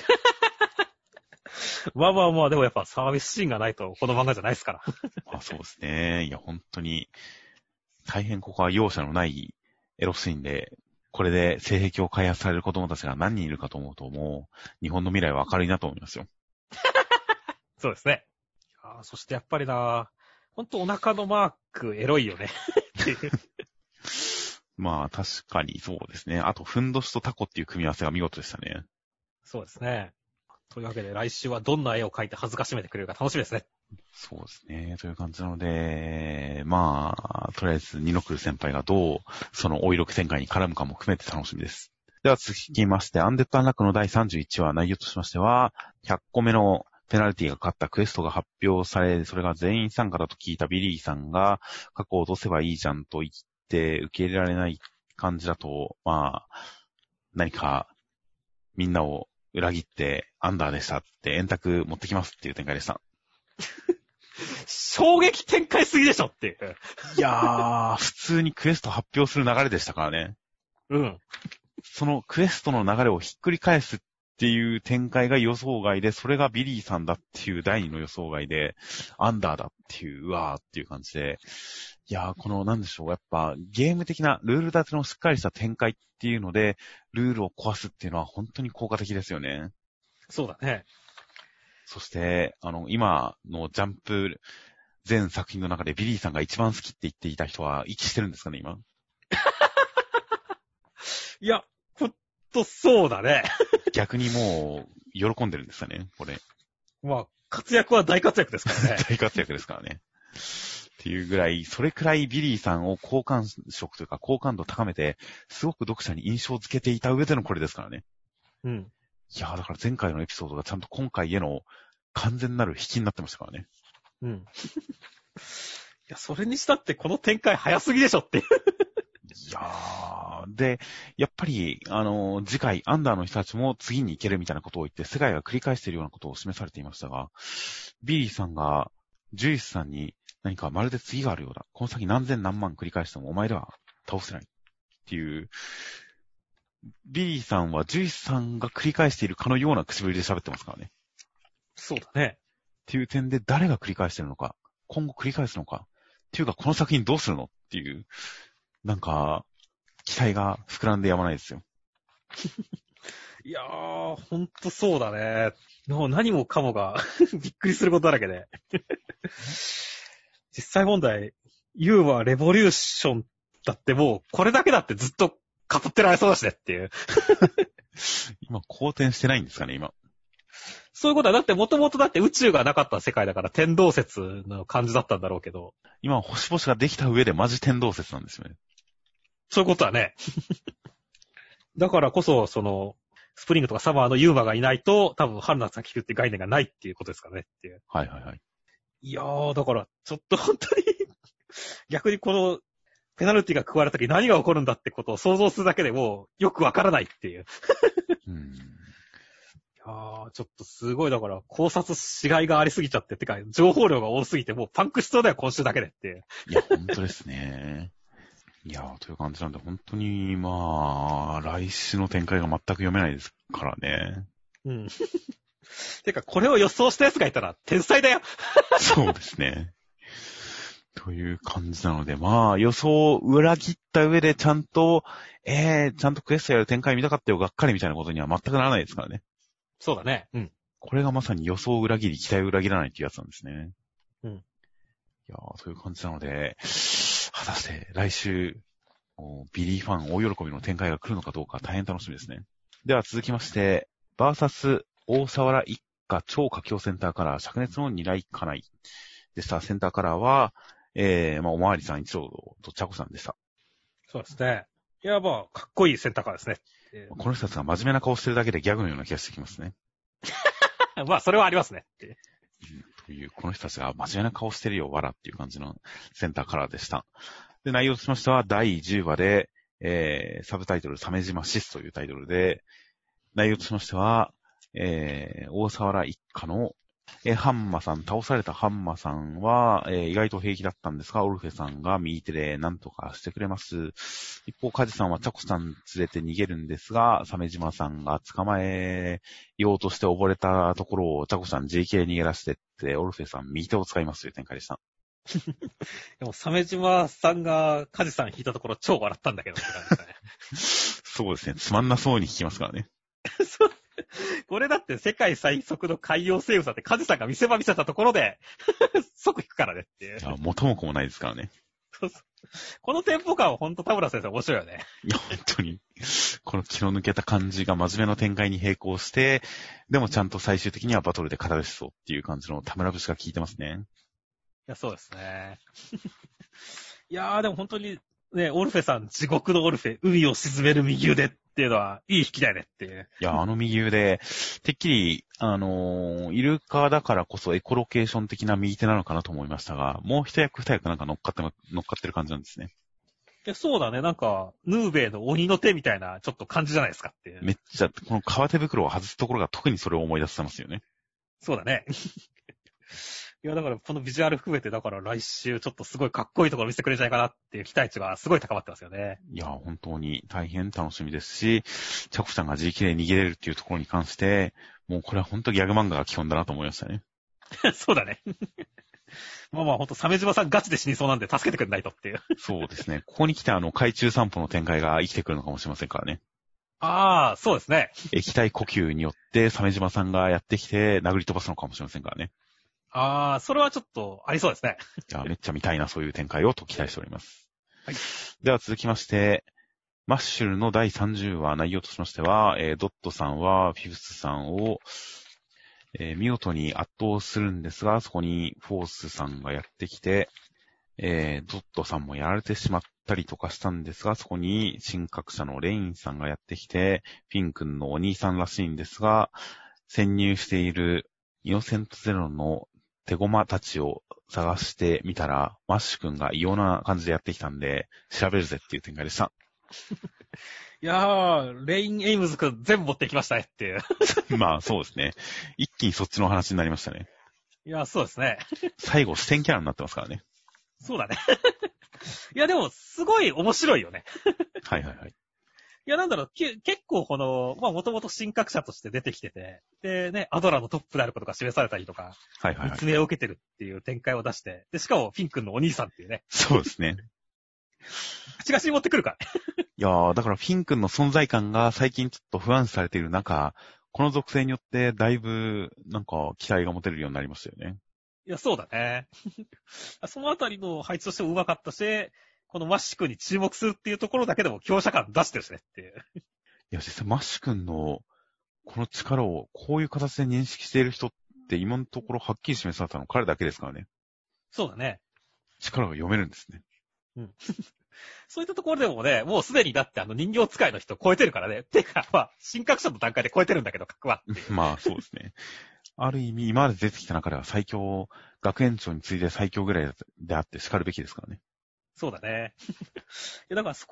まあまあまあ、でもやっぱサービスシーンがないとこの漫画じゃないですから。 まあそうですね。いや、本当に、大変ここは容赦のないエロシーンで、これで性癖を開発される子供たちが何人いるかと思うと、もう、日本の未来は明るいなと思いますよ。 そうですね。そしてやっぱりな、ほんとお腹のマークエロいよね。 まあ確かにそうですね。あと、ふんどしとタコっていう組み合わせが見事でしたね。 そうですね。というわけで来週はどんな絵を描いて恥ずかしめてくれるか楽しみですね。 そうですね。という感じなので、まあ、とりあえず、ニノクル先輩がどう、そのお色気展開に絡むかも含めて楽しみです。では続きまして、アンデッドアンラックの第31話内容としましては、100個目のペナルティがかかったクエストが発表され、それが全員参加だと聞いたビリーさんが、過去を落とせばいいじゃんと言って受け入れられない感じだと、まあ、何か、みんなを裏切ってアンダーでしたって円卓持ってきますっていう展開でした。 衝撃展開すぎでしょっていう。 いやー、普通にクエスト発表する流れでしたからね。 うん。 そのクエストの流れをひっくり返すっていう展開が予想外で、それがビリーさんだっていう第二の予想外で、アンダーだっていう、うわーっていう感じで、いやー、このなんでしょう、やっぱゲーム的なルール立てのしっかりした展開っていうので、ルールを壊すっていうのは本当に効果的ですよね。 そうだね。 そして、今のジャンプ全作品の中でビリーさんが一番好きって言っていた人は息してるんですかね、今。 いや、ほんとそうだね。 逆にもう、喜んでるんですかね、これ。 まあ、活躍は大活躍ですからね。 大活躍ですからね。っていうぐらい、それくらいビリーさんを好感触というか好感度高めて、すごく読者に印象づけていた上でのこれですからね。 うん。 いやー、だから前回のエピソードがちゃんと今回への完全なる引きになってましたからね。 うん。いや、それにしたってこの展開早すぎでしょっていう。 いやー、で、やっぱり、次回、アンダーの人たちも次に行けるみたいなことを言って、世界が繰り返しているようなことを示されていましたが、ビリーさんが、ジュイスさんに何かまるで次があるようだ。この先何千何万繰り返してもお前では倒せない。っていう、ビリーさんはジュイスさんが繰り返しているかのような口ぶりで喋ってますからね。 そうだね。 っていう点で誰が繰り返してるのか、今後繰り返すのか、っていうかこの作品どうするのっていう、なんか、期待が膨らんでやまないですよ。 いやー、ほんとそうだね。もう何もかもがびっくりすることだらけで。実際問題、ユーはレボリューションだってもう、これだけだってずっと語ってられそうだしねっていう。 今、好転してないんですかね、今。 そういうことは、だって元々だって宇宙がなかった世界だから天動説の感じだったんだろうけど。 今、星々ができた上でマジ天動説なんですよね。 そういうことはね。だからこそ、スプリングとかサマーのユーマがいないと、多分春夏秋冬って概念がないっていうことですからねっていう。 はいはいはい。 いやー、だから、ちょっと本当に逆にこの、ペナルティが加われた時何が起こるんだってことを想像するだけでも、よくわからないっていう。 いちょっとすごい、だから考察しがいがありすぎちゃって、てか、情報量が多すぎて、もうパンクしそうだよ、今週だけでっていう。 いや、本当ですね。いや、という感じなんで、本当に、まあ、来週の展開が全く読めないですからね。 うん。てか、これを予想した奴がいたら、天才だよ。 そうですね。という感じなので、まあ、予想を裏切った上でちゃんと、ちゃんとクエストやる展開見たかったよ、がっかりみたいなことには全くならないですからね。 そうだね。うん。 これがまさに予想を裏切り、期待を裏切らないっていうやつなんですね。 うん。 いやー、そういう感じなので、果たして来週、ビリーファン大喜びの展開が来るのかどうか大変楽しみですね。では続きまして、バーサス大沢原一家超佳境センターカラー、灼熱の二来家内でした。センターカラーは、おまわりさん一郎とチャコさんでした。 そうですね。いや、まあ、かっこいいセンターカーですね。 この人たちが真面目な顔してるだけでギャグのような気がしてきますね。 まあ、それはありますね。 という、この人たちが真面目な顔してるよ、わらっていう感じのセンターカラーでした。で、内容としましては、第10話で、サブタイトル、鮫島シスというタイトルで、内容としましては、大沢原一家の、ハンマさん、倒されたハンマさんは、意外と平気だったんですが、オルフェさんが右手で何とかしてくれます。一方、カジさんはチャコさん連れて逃げるんですが、鮫島さんが捕まえようとして溺れたところをチャコさん JK 逃げ出してって、オルフェさん右手を使いますという展開でした。 でも、鮫島さんがカジさん引いたところ超笑ったんだけどって感じですね。 そうですね。つまんなそうに聞きますからね。 そう。これだって世界最速の海洋生物だってカジさんが見せ場見せたところで即引くからねっていう。 いや、元も子もないですからね。 そうそう。このテンポ感はほんと田村先生面白いよね。 いや、本当に、この気の抜けた感じが真面目な展開に並行して、でもちゃんと最終的にはバトルで語るしそうっていう感じの田村節が効いてますね。 いや、そうですね。いやー、でも本当に、ね、オルフェさん、地獄のオルフェ、海を沈める右腕っていうのは、いい引きだよねっていう。 いや、右腕、てっきり、イルカだからこそエコロケーション的な右手なのかなと思いましたが、もう一役二役なんか乗っかってる感じなんですね。 いや、そうだね。なんか、ヌーベイの鬼の手みたいな、ちょっと感じじゃないですかっていう。 めっちゃ、この革手袋を外すところが特にそれを思い出せますよね。 そうだね。いや、だからこのビジュアル含めて、だから来週ちょっとすごいかっこいいところ見せてくれるんじゃないかなっていう期待値がすごい高まってますよね。 いや、本当に大変楽しみですし、チャコさんが自力で逃げれるっていうところに関して、もうこれは本当ギャグ漫画が基本だなと思いましたね。 そうだね。まあほんと、鮫島さんガチで死にそうなんで助けてくれないとっていう。 そうですね。ここに来て海中散歩の展開が生きてくるのかもしれませんからね。 ああ、そうですね。 液体呼吸によって鮫島さんがやってきて殴り飛ばすのかもしれませんからね。 ああ、それはちょっとありそうですね。 いや、めっちゃ見たいな、そういう展開をと期待しております。 はい。 では続きまして、マッシュルの第30話内容としましては、ドットさんはフィフスさんを、見事に圧倒するんですが、そこにフォースさんがやってきて、ドットさんもやられてしまったりとかしたんですが、そこに新格者のレインさんがやってきて、フィン君のお兄さんらしいんですが、潜入しているイノセントゼロの手駒たちを探してみたら、マッシュ君が異様な感じでやってきたんで、調べるぜっていう展開でした。 いやー、レイン・エイムズ君全部持ってきましたねっていう。 まあそうですね。一気にそっちの話になりましたね。 いや、そうですね。 最後、視点キャラになってますからね。 そうだね。いや、でも、すごい面白いよね。 はいはいはい。 いや、なんだろう、結構もともと新格者として出てきてて、でね、アドラのトップであることが示されたりとか、 はいはいはい。 見つめを受けてるっていう展開を出して、で、しかもフィン君のお兄さんっていうね。 そうですね。 口がしに持ってくるから。 いやー、だからフィン君の存在感が最近ちょっと不安視されている中、この属性によってだいぶなんか期待が持てるようになりましたよね。 いや、そうだね。そのあたりの配置としても上手かったし、このマッシュ君に注目するっていうところだけでも強者感出してるしねっていう。 いや、実際マッシュ君のこの力をこういう形で認識している人って今のところはっきり示されたの彼だけですからね。 そうだね。 力が読めるんですね。 うん。そういったところでもね、もうすでにだって人形使いの人超えてるからね。てか、まあ、新格者の段階で超えてるんだけど、格は。 まあそうですね。ある意味、今まで出てきた中では最強、学園長に次いで最強ぐらいであって叱るべきですからね。 そうだね。いやだからそこが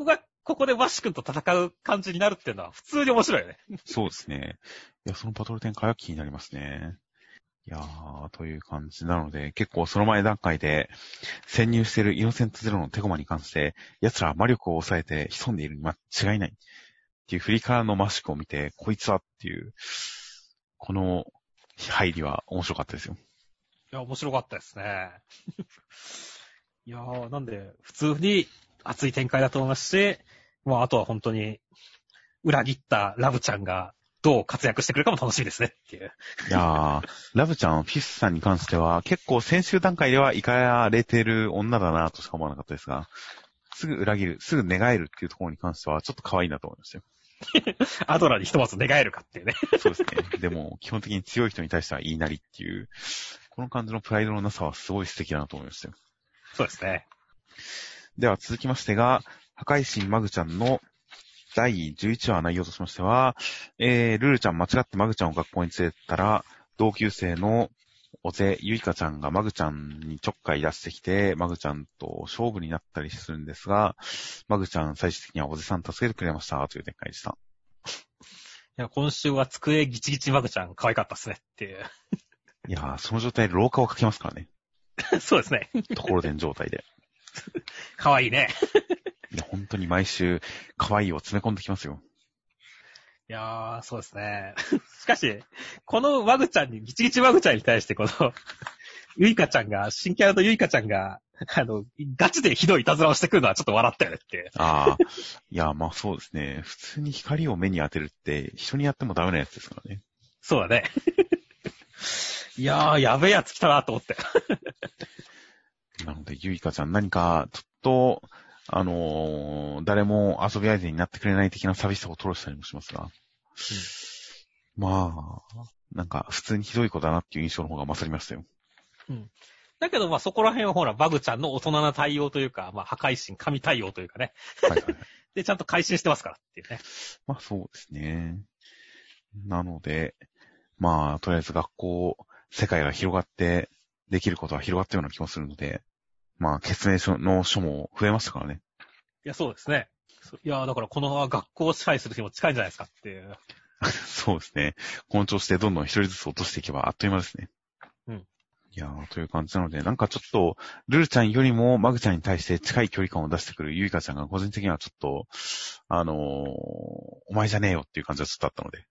ここでバッシュ君と戦う感じになるっていうのは普通に面白いよね。 そうですね。いや、そのバトル展開は気になりますね。いやー、という感じなので、結構その前段階で潜入しているイノセントゼロのテコマに関して、奴ら魔力を抑えて潜んでいるに間違いないっていう振りからのマシュクを見て、こいつはっていう、この入りは面白かったですよ。 いや、面白かったですね。いやー、なんで、普通に熱い展開だと思いますし、もうあとは本当に、裏切ったラブちゃんがどう活躍してくるかも楽しみですねっていう。 いやー、ラブちゃん、フィスさんに関しては、結構先週段階ではイカれてる女だなとしか思わなかったですが、すぐ裏切る、すぐ寝返るっていうところに関しては、ちょっと可愛いなと思いましたよ。 アドラーにひとまず願えるかっていうね。 そうですね。でも、基本的に強い人に対しては言いなりっていう、この感じのプライドのなさはすごい素敵だなと思いましたよ。 そうですね。 では続きましてが、破壊神マグちゃんの第11話内容としましては、ルルちゃん間違ってマグちゃんを学校に連れてったら、同級生のおぜゆいかちゃんがマグちゃんにちょっかい出してきて、マグちゃんと勝負になったりするんですが、マグちゃん最終的にはおぜさん助けてくれましたという展開でした。 いや、今週は机ギチギチマグちゃん可愛かったっすねっていう。 いやー、その状態で廊下をかけますからね。 そうですね。 ところでん状態で。 可愛いね。 いや、本当に毎週、可愛いを詰め込んできますよ。 いやー、そうですね。しかし、このマグちゃんに、ギチギチマグちゃんに対してこの、ゆいかちゃんが、新キャラのゆいかちゃんが、ガチでひどいいたずらをしてくるのはちょっと笑ったよねって。 ああ、いや、まあそうですね。普通に光を目に当てるって、人にやってもダメなやつですからね。 そうだね。いやー、やべえやつ来たなと思って。 なので、ゆいかちゃん何か、ちょっと、誰も遊び相手になってくれない的な寂しさを吐露したりもしますが。まあ、なんか、普通にひどい子だなっていう印象の方が勝りましたよ。 うん。だけど、まあ、そこら辺はほら、バグちゃんの大人な対応というか、まあ、破壊神、神対応というかね。 はいはいはい。 で、ちゃんと改心してますからっていうね。 まあそうですね。なので、まあ、とりあえず学校、世界が広がって、できることは広がったような気もするので、まあ、決命書の書も増えましたからね。 いや、そうですね。いや、だからこのまま学校を支配する日も近いんじゃないですかっていう。 そうですね。この調子でどんどん一人ずつ落としていけばあっという間ですね。 うん。 いやー、という感じなので、なんかちょっと、ルルちゃんよりもマグちゃんに対して近い距離感を出してくるユイカちゃんが個人的にはちょっと、お前じゃねえよっていう感じがちょっとあったので。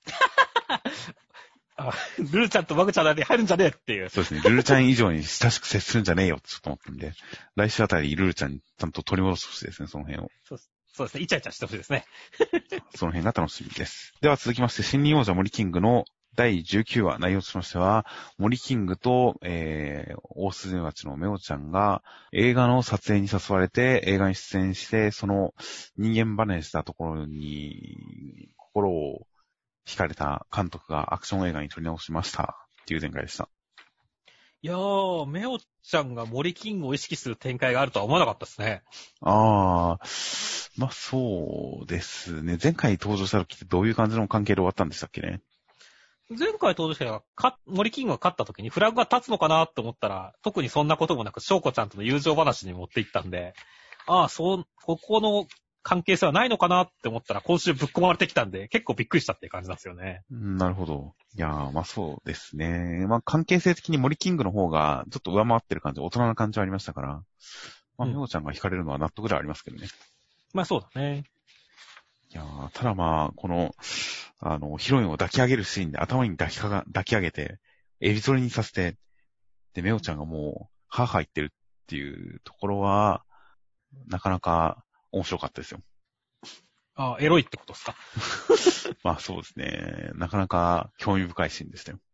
ルルちゃんとマグちゃんの間に入るんじゃねえっていう。 そうですね。ルルちゃん以上に親しく接するんじゃねえよってちょっと思ったんで、来週あたりルルちゃんにちゃんと取り戻してほしいですね、その辺を。 そうですね。イチャイチャしてほしいですね。 その辺が楽しみです。では続きまして、新任王者森キングの第19話内容としましては、森キングと、大スズメバチのメオちゃんが映画の撮影に誘われて映画に出演して、その人間離れしたところに心を惹かれた監督がアクション映画に撮り直しましたっていう展開でした。 いやー、メオちゃんが森キングを意識する展開があるとは思わなかったですね。 あー、まあそうですね。前回登場した時ってどういう感じの関係で終わったんでしたっけね。 前回登場者が森キングが勝った時にフラグが立つのかなって思ったら、特にそんなこともなく、翔子ちゃんとの友情話に持っていったんで、ここの関係性はないのかなって思ったら、今週ぶっ込まれてきたんで、結構びっくりしたっていう感じなんですよね。 なるほど。いやー、まあそうですね。まあ関係性的に森キングの方がちょっと上回ってる感じ、大人な感じはありましたから、まあ、メオちゃんが惹かれるのは納得ではありますけどね。 まあそうだね。 いやー、ただまあ、この、ヒロインを抱き上げるシーンで頭に抱き上げて、エビ反りにさせて、で、メオちゃんがもう、はぁはぁ言ってるっていうところは、なかなか面白かったですよ。 エロいってことですか？ まあそうですね。なかなか興味深いシーンでしたよ。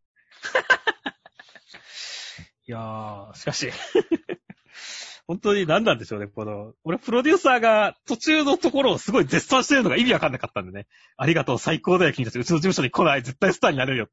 いやー、しかし、本当に何なんでしょうね、俺プロデューサーが途中のところをすごい絶賛してるのが意味わかんなかったんでね。ありがとう、最高だよ、君たち。うちの事務所に来ない、絶対スターになれるよって。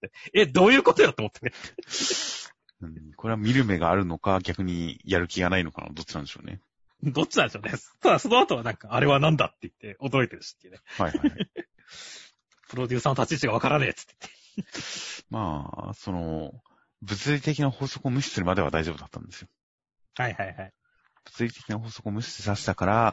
どういうことよって思ってね。 これは見る目があるのか、逆にやる気がないのかの、どっちなんでしょうね。 どっちなんでしょうね。ただその後はなんか、あれはなんだって言って驚いてるしっていうね。 はいはいはい。 プロデューサーの立ち位置がわからねえっつって言って。 まあ、物理的な法則を無視するまでは大丈夫だったんですよ。 はいはいはい。 物理的な法則を無視させたから、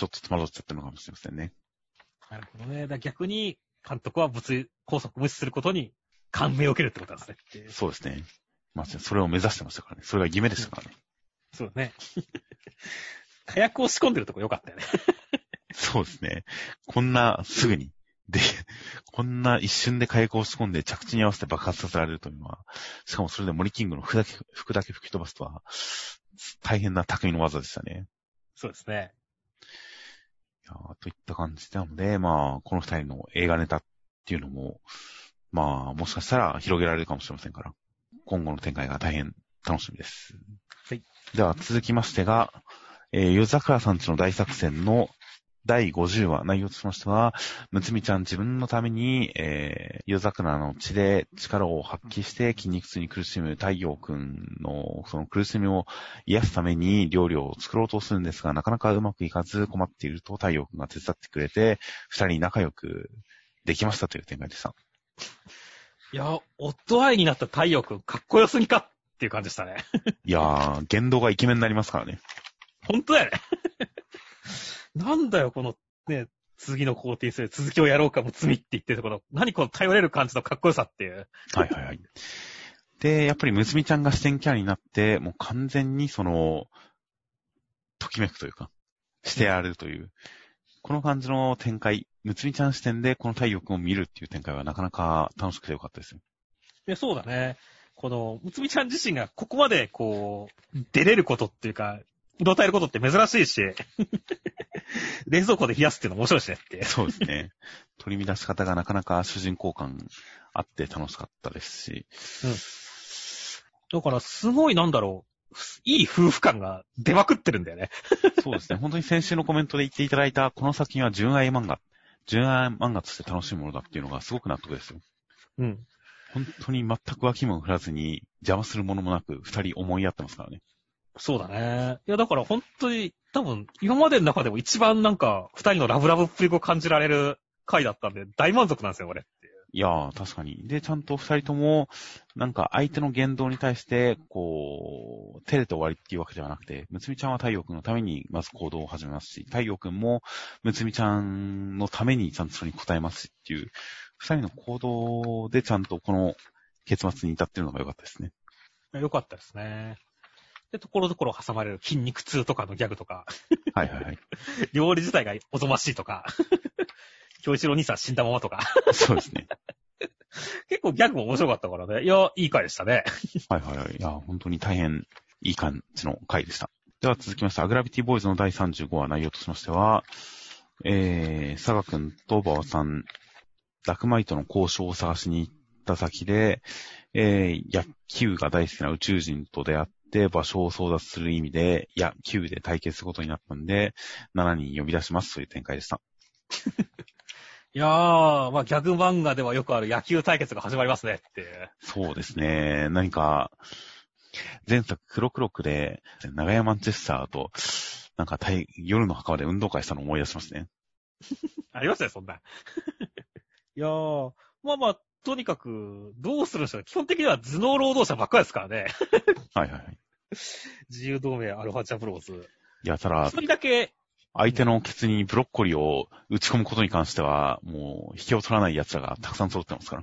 ちょっと戸惑っちゃってるのかもしれませんね。 なるほどね。逆に、監督は物理拘束無視することに感銘を受けるってことなんですね。 そうですね。まあ、それを目指してましたからね。それが夢でしたからね。 そうね。火薬を仕込んでるとこ良かったよね。 そうですね。こんなすぐに。で、こんな一瞬で火薬を仕込んで着地に合わせて爆発させられるというのは、しかもそれで森キングの服だけ吹き飛ばすとは、大変な匠の技でしたね。 そうですね。 といった感じなので、まあ、この二人の映画ネタっていうのも、まあ、もしかしたら広げられるかもしれませんから、今後の展開が大変楽しみです。 はい。 では続きましてが、夜桜さんちの大作戦の第50話、内容としましては、むつみちゃん自分のために、夜桜の血で力を発揮して筋肉痛に苦しむ太陽くんのその苦しみを癒すために料理を作ろうとするんですが、なかなかうまくいかず困っていると太陽くんが手伝ってくれて、二人仲良くできましたという展開でした。 いや、夫愛になった太陽くんかっこよすぎかっていう感じでしたね。 いやー、言動がイケメンになりますからね。 本当だよね。なんだよ、このね、次の工程する続きをやろうかも罪って言ってるところ。何この頼れる感じのかっこよさっていう。 はいはいはい。で、やっぱりむつみちゃんが視点キャラになって、もう完全にときめくというか、してやるという、この感じの展開、むつみちゃん視点でこの太陽くんを見るっていう展開はなかなか楽しくてよかったですよ。 で、そうだね。この、むつみちゃん自身がここまでこう、出れることっていうか、動体えることって珍しいし、冷蔵庫で冷やすっていうの面白いしねっていう。 そうですね。取り乱し方がなかなか主人公感あって楽しかったですし。 だからすごいなんだろう、いい夫婦感が出まくってるんだよね。 そうですね。本当に先週のコメントで言っていただいたこの作品は純愛漫画として楽しいものだっていうのがすごく納得ですよ。 うん。 本当に全く脇も振らずに邪魔するものもなく二人思い合ってますからね。 そうだね。いや、だから本当に、多分、今までの中でも一番なんか、二人のラブラブっぷりを感じられる回だったんで、大満足なんですよ、俺っていう。 いやー、確かに。で、ちゃんと二人とも、なんか相手の言動に対して、照れて終わりっていうわけではなくて、むつみちゃんは太陽くんのためにまず行動を始めますし、太陽くんもむつみちゃんのためにちゃんとそれに応えますしっていう、二人の行動でちゃんとこの結末に至ってるのが良かったですね。 よかったですね。で、ところどころ挟まれる筋肉痛とかのギャグとか、 はいはいはい。 料理自体がおぞましいとか、京一郎兄さん死んだままとか、 そうですね。 結構ギャグも面白かったからね。いや、いい回でしたね。 はいはいはい。いや、本当に大変いい感じの回でした。では続きまして、アグラビティボーイズの第35話内容としましては、佐賀くんと馬場さん、ダクマイトの交渉を探しに行った先で、野球が大好きな宇宙人と出会って場所を争奪する意味で、野球で対決することになったんで、7人呼び出しますという展開でした。 いやー、まあギャグ漫画ではよくある野球対決が始まりますねっていう。 そうですね。何か、前作黒黒くで、長屋マンチェスターと、なんか夜の墓場で運動会したのを思い出しますね。 ありましたね、そんな。いやー、まあまあ、とにかく、どうするんでしょう。基本的には頭脳労働者ばっかりですからね。 はいはいはい。 自由同盟アルファチャブローズ。 いや、ただ、 一人だけ、 相手のケツにブロッコリーを打ち込むことに関しては、もう、引けを取らない奴らがたくさん揃ってますから。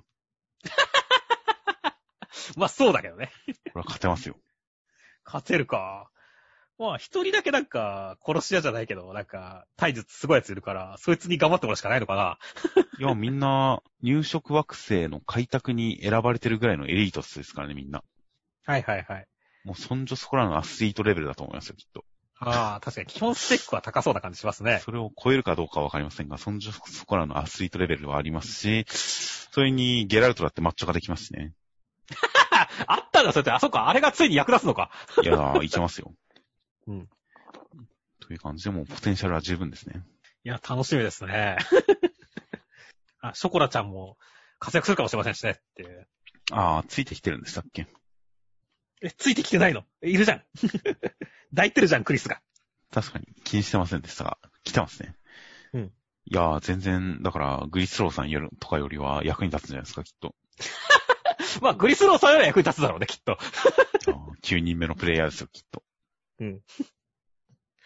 まあそうだけどね。 これは勝てますよ。 勝てるか。まあ一人だけなんか、殺し屋じゃないけど、なんか、体術すごいやついるから、そいつに頑張ってもらうしかないのかな。 いや、みんな、入植惑星の開拓に選ばれてるぐらいのエリートですからね、みんな。 はいはいはい。 もう、そんじょそこらのアスリートレベルだと思いますよ、きっと。 ああ、確かに基本スペックは高そうな感じしますね。 それを超えるかどうかはわかりませんが、そんじょそこらのアスリートレベルはありますし、それにゲラルトだってマッチョ化できますしね。 あったんだ、それって。あ、そっか、あれがついに役立つのか。 いやー、いけますよ。 うん。 という感じで、もうポテンシャルは十分ですね。 いや、楽しみですね。あ、ショコラちゃんも活躍するかもしれませんしねっていう。 あー、ついてきてるんでしたっけ？ ついてきてないの？いるじゃん。抱いてるじゃん、クリスが。 確かに気にしてませんでしたが、来てますね。 うん。 いやー、全然、だから、グリスローさんとかよりは役に立つんじゃないですか、きっと。 まあ、グリスローさんよりは役に立つだろうね、きっと。 9人目のプレイヤーですよ、きっと。 うん。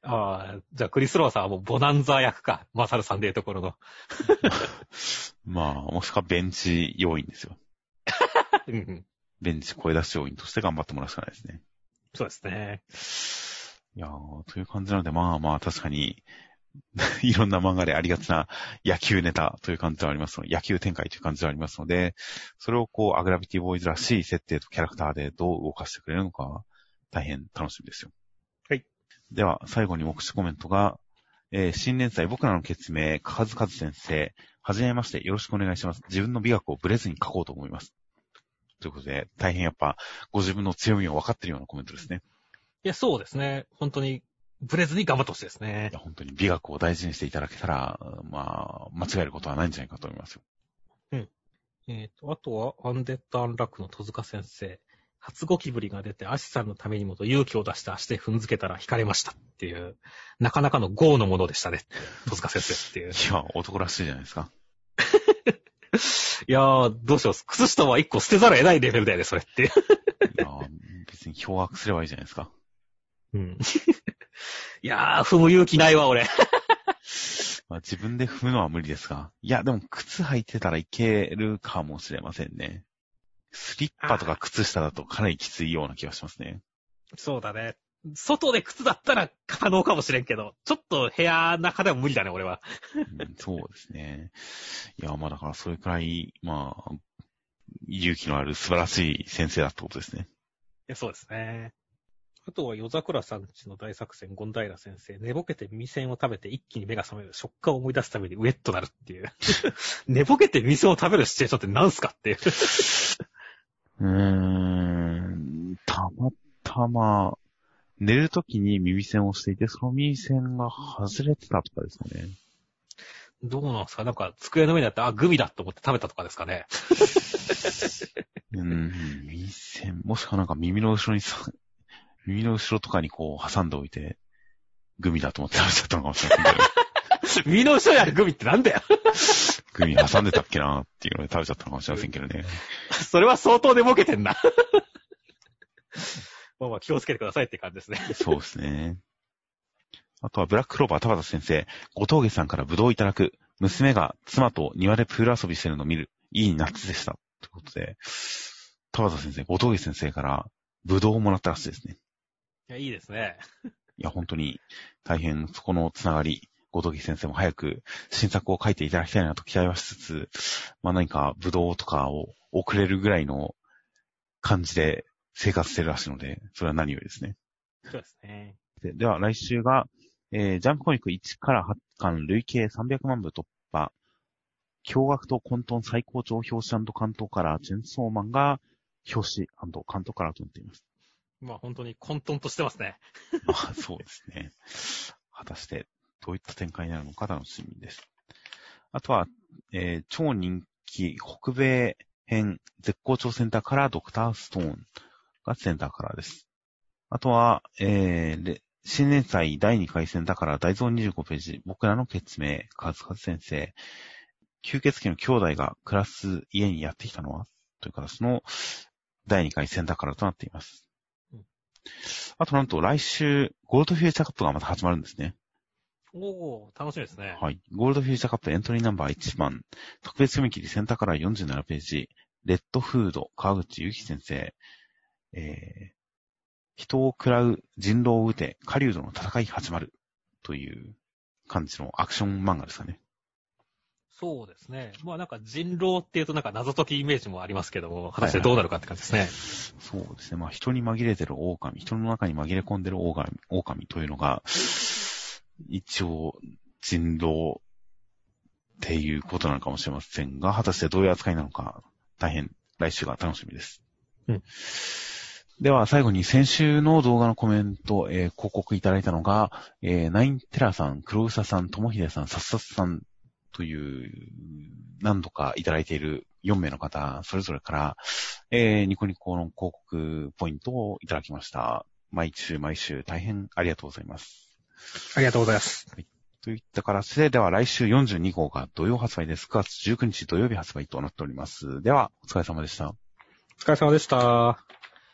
ああ、じゃあクリス・ローさんはもうボナンザ役か。マサルさんでいうところの。 まあ、もしくはベンチ要員ですよ。 うんうん、 ベンチ声出し要員として頑張ってもらうしかないですね。 そうですね。 いやー、という感じなので、まあまあ確かに、いろんな漫画でありがちな野球ネタという感じではありますので、野球展開という感じではありますので、それをこう、アグラビティボーイズらしい設定とキャラクターでどう動かしてくれるのか、大変楽しみですよ。 はい。 では、最後に目視コメントが、新連載僕らの決明、かかずかず先生、はじめましてよろしくお願いします。自分の美学をブレずに書こうと思います。ということで、大変やっぱ、ご自分の強みを分かっているようなコメントですね。 いや、そうですね。本当に、ブレずに頑張ってほしいですね。 いや、本当に美学を大事にしていただけたら、まあ、間違えることはないんじゃないかと思いますよ。 うん。あとは、アンデッド・アンラックの戸塚先生。初ゴキブリが出て、アシさんのためにもと勇気を出して足で踏んづけたら惹かれましたっていう、なかなかの豪のものでしたね。戸塚先生っていう。 いや、男らしいじゃないですか。 いやー、どうしよう。靴下は一個捨てざるを得ないレベルだよね、それって。 いや、別に驚愕すればいいじゃないですか。 うん。いやー、踏む勇気ないわ、俺。 まあ、自分で踏むのは無理ですが。いや、でも靴履いてたらいけるかもしれませんね。スリッパとか靴下だとかなりきついような気がしますね。 そうだね。外で靴だったら可能かもしれんけど、ちょっと部屋の中でも無理だね、俺は。 そうですね。いや、まあだからそれくらい、まあ、勇気のある素晴らしい先生だってことですね。 そうですね。あとは夜桜さんちの大作戦、権平先生。寝ぼけて耳栓を食べて一気に目が覚める。食感を思い出すためにウェッとなるっていう。寝ぼけて耳栓を食べるシチュエーションって何すかっていう。 たまたま、寝るときに耳栓をしていて、その耳栓が外れてたとかですかね。 どうなんですか？なんか、机の上にあって、あ、グミだと思って食べたとかですかね。 耳栓、もしくはなんか耳の後ろとかにこう挟んでおいて、グミだと思って食べちゃったのかもしれないけど。 耳の後ろにあるグミってなんだよ。 グミ挟んでたっけなっていうので食べちゃったのかもしれませんけどね。 それは相当寝ぼけてんな。まあまあ気をつけてくださいって感じですね。 そうですね。あとはブラッククローバー田畑先生、後峠さんからブドウをいただく。娘が妻と庭でプール遊びしてるのを見る。いい夏でした。ということで、田畑先生、後峠先生からブドウをもらったらしいですね。 いや、いいですね。 いや、本当に大変そこのつながり、後藤先生も早く新作を書いていただきたいなと期待はしつつ、まあ何かブドウとかを送れるぐらいの感じで生活してるらしいので、それは何よりですね。 そうですね。 では来週が、ジャンプコミック1から8巻累計300万部突破、驚愕と混沌最高潮表紙関東カラーチェンソーマンが表紙関東カラーとなっています。 まあ本当に混沌としてますね。 まあそうですね。果たしてどういった展開になるのか楽しみです。あとは、超人気北米編絶好調センターカラードクターストーンがセンターカラーです。あとは、新年祭第2回センターカラー大蔵25ページ僕らの決明数々先生吸血鬼の兄弟が暮らす家にやってきたのはという形の第2回センターカラーとなっています。あとなんと来週ゴールドフューチャーカップがまた始まるんですね。 おー、楽しみですね。 はい。ゴールドフューチャーカップエントリーナンバー1番、特別読み切りセンターカラー47ページ、レッドフード、川口ゆき先生、人を食らう人狼を撃て、狩人の戦い始まるという感じのアクション漫画ですかね。 そうですね。まあなんか人狼っていうとなんか謎解きイメージもありますけども、果たしてどうなるかって感じですね。はいはい、 そうですね。まあ人に紛れてる狼、人の中に紛れ込んでる狼というのが、一応人狼っていうことなのかもしれませんが、果たしてどういう扱いなのか、大変来週が楽しみです。 うん。 では最後に先週の動画のコメント、広告いただいたのが、ナインテラさん、黒草さん、ともひでさん、さっさっさんという何度かいただいている4名の方、それぞれから、ニコニコの広告ポイントをいただきました。毎週大変ありがとうございます。 ありがとうございます。 はい、といった形で、では来週42号が土曜発売です。9月19日土曜日発売となっております。では、お疲れ様でした。 お疲れ様でした。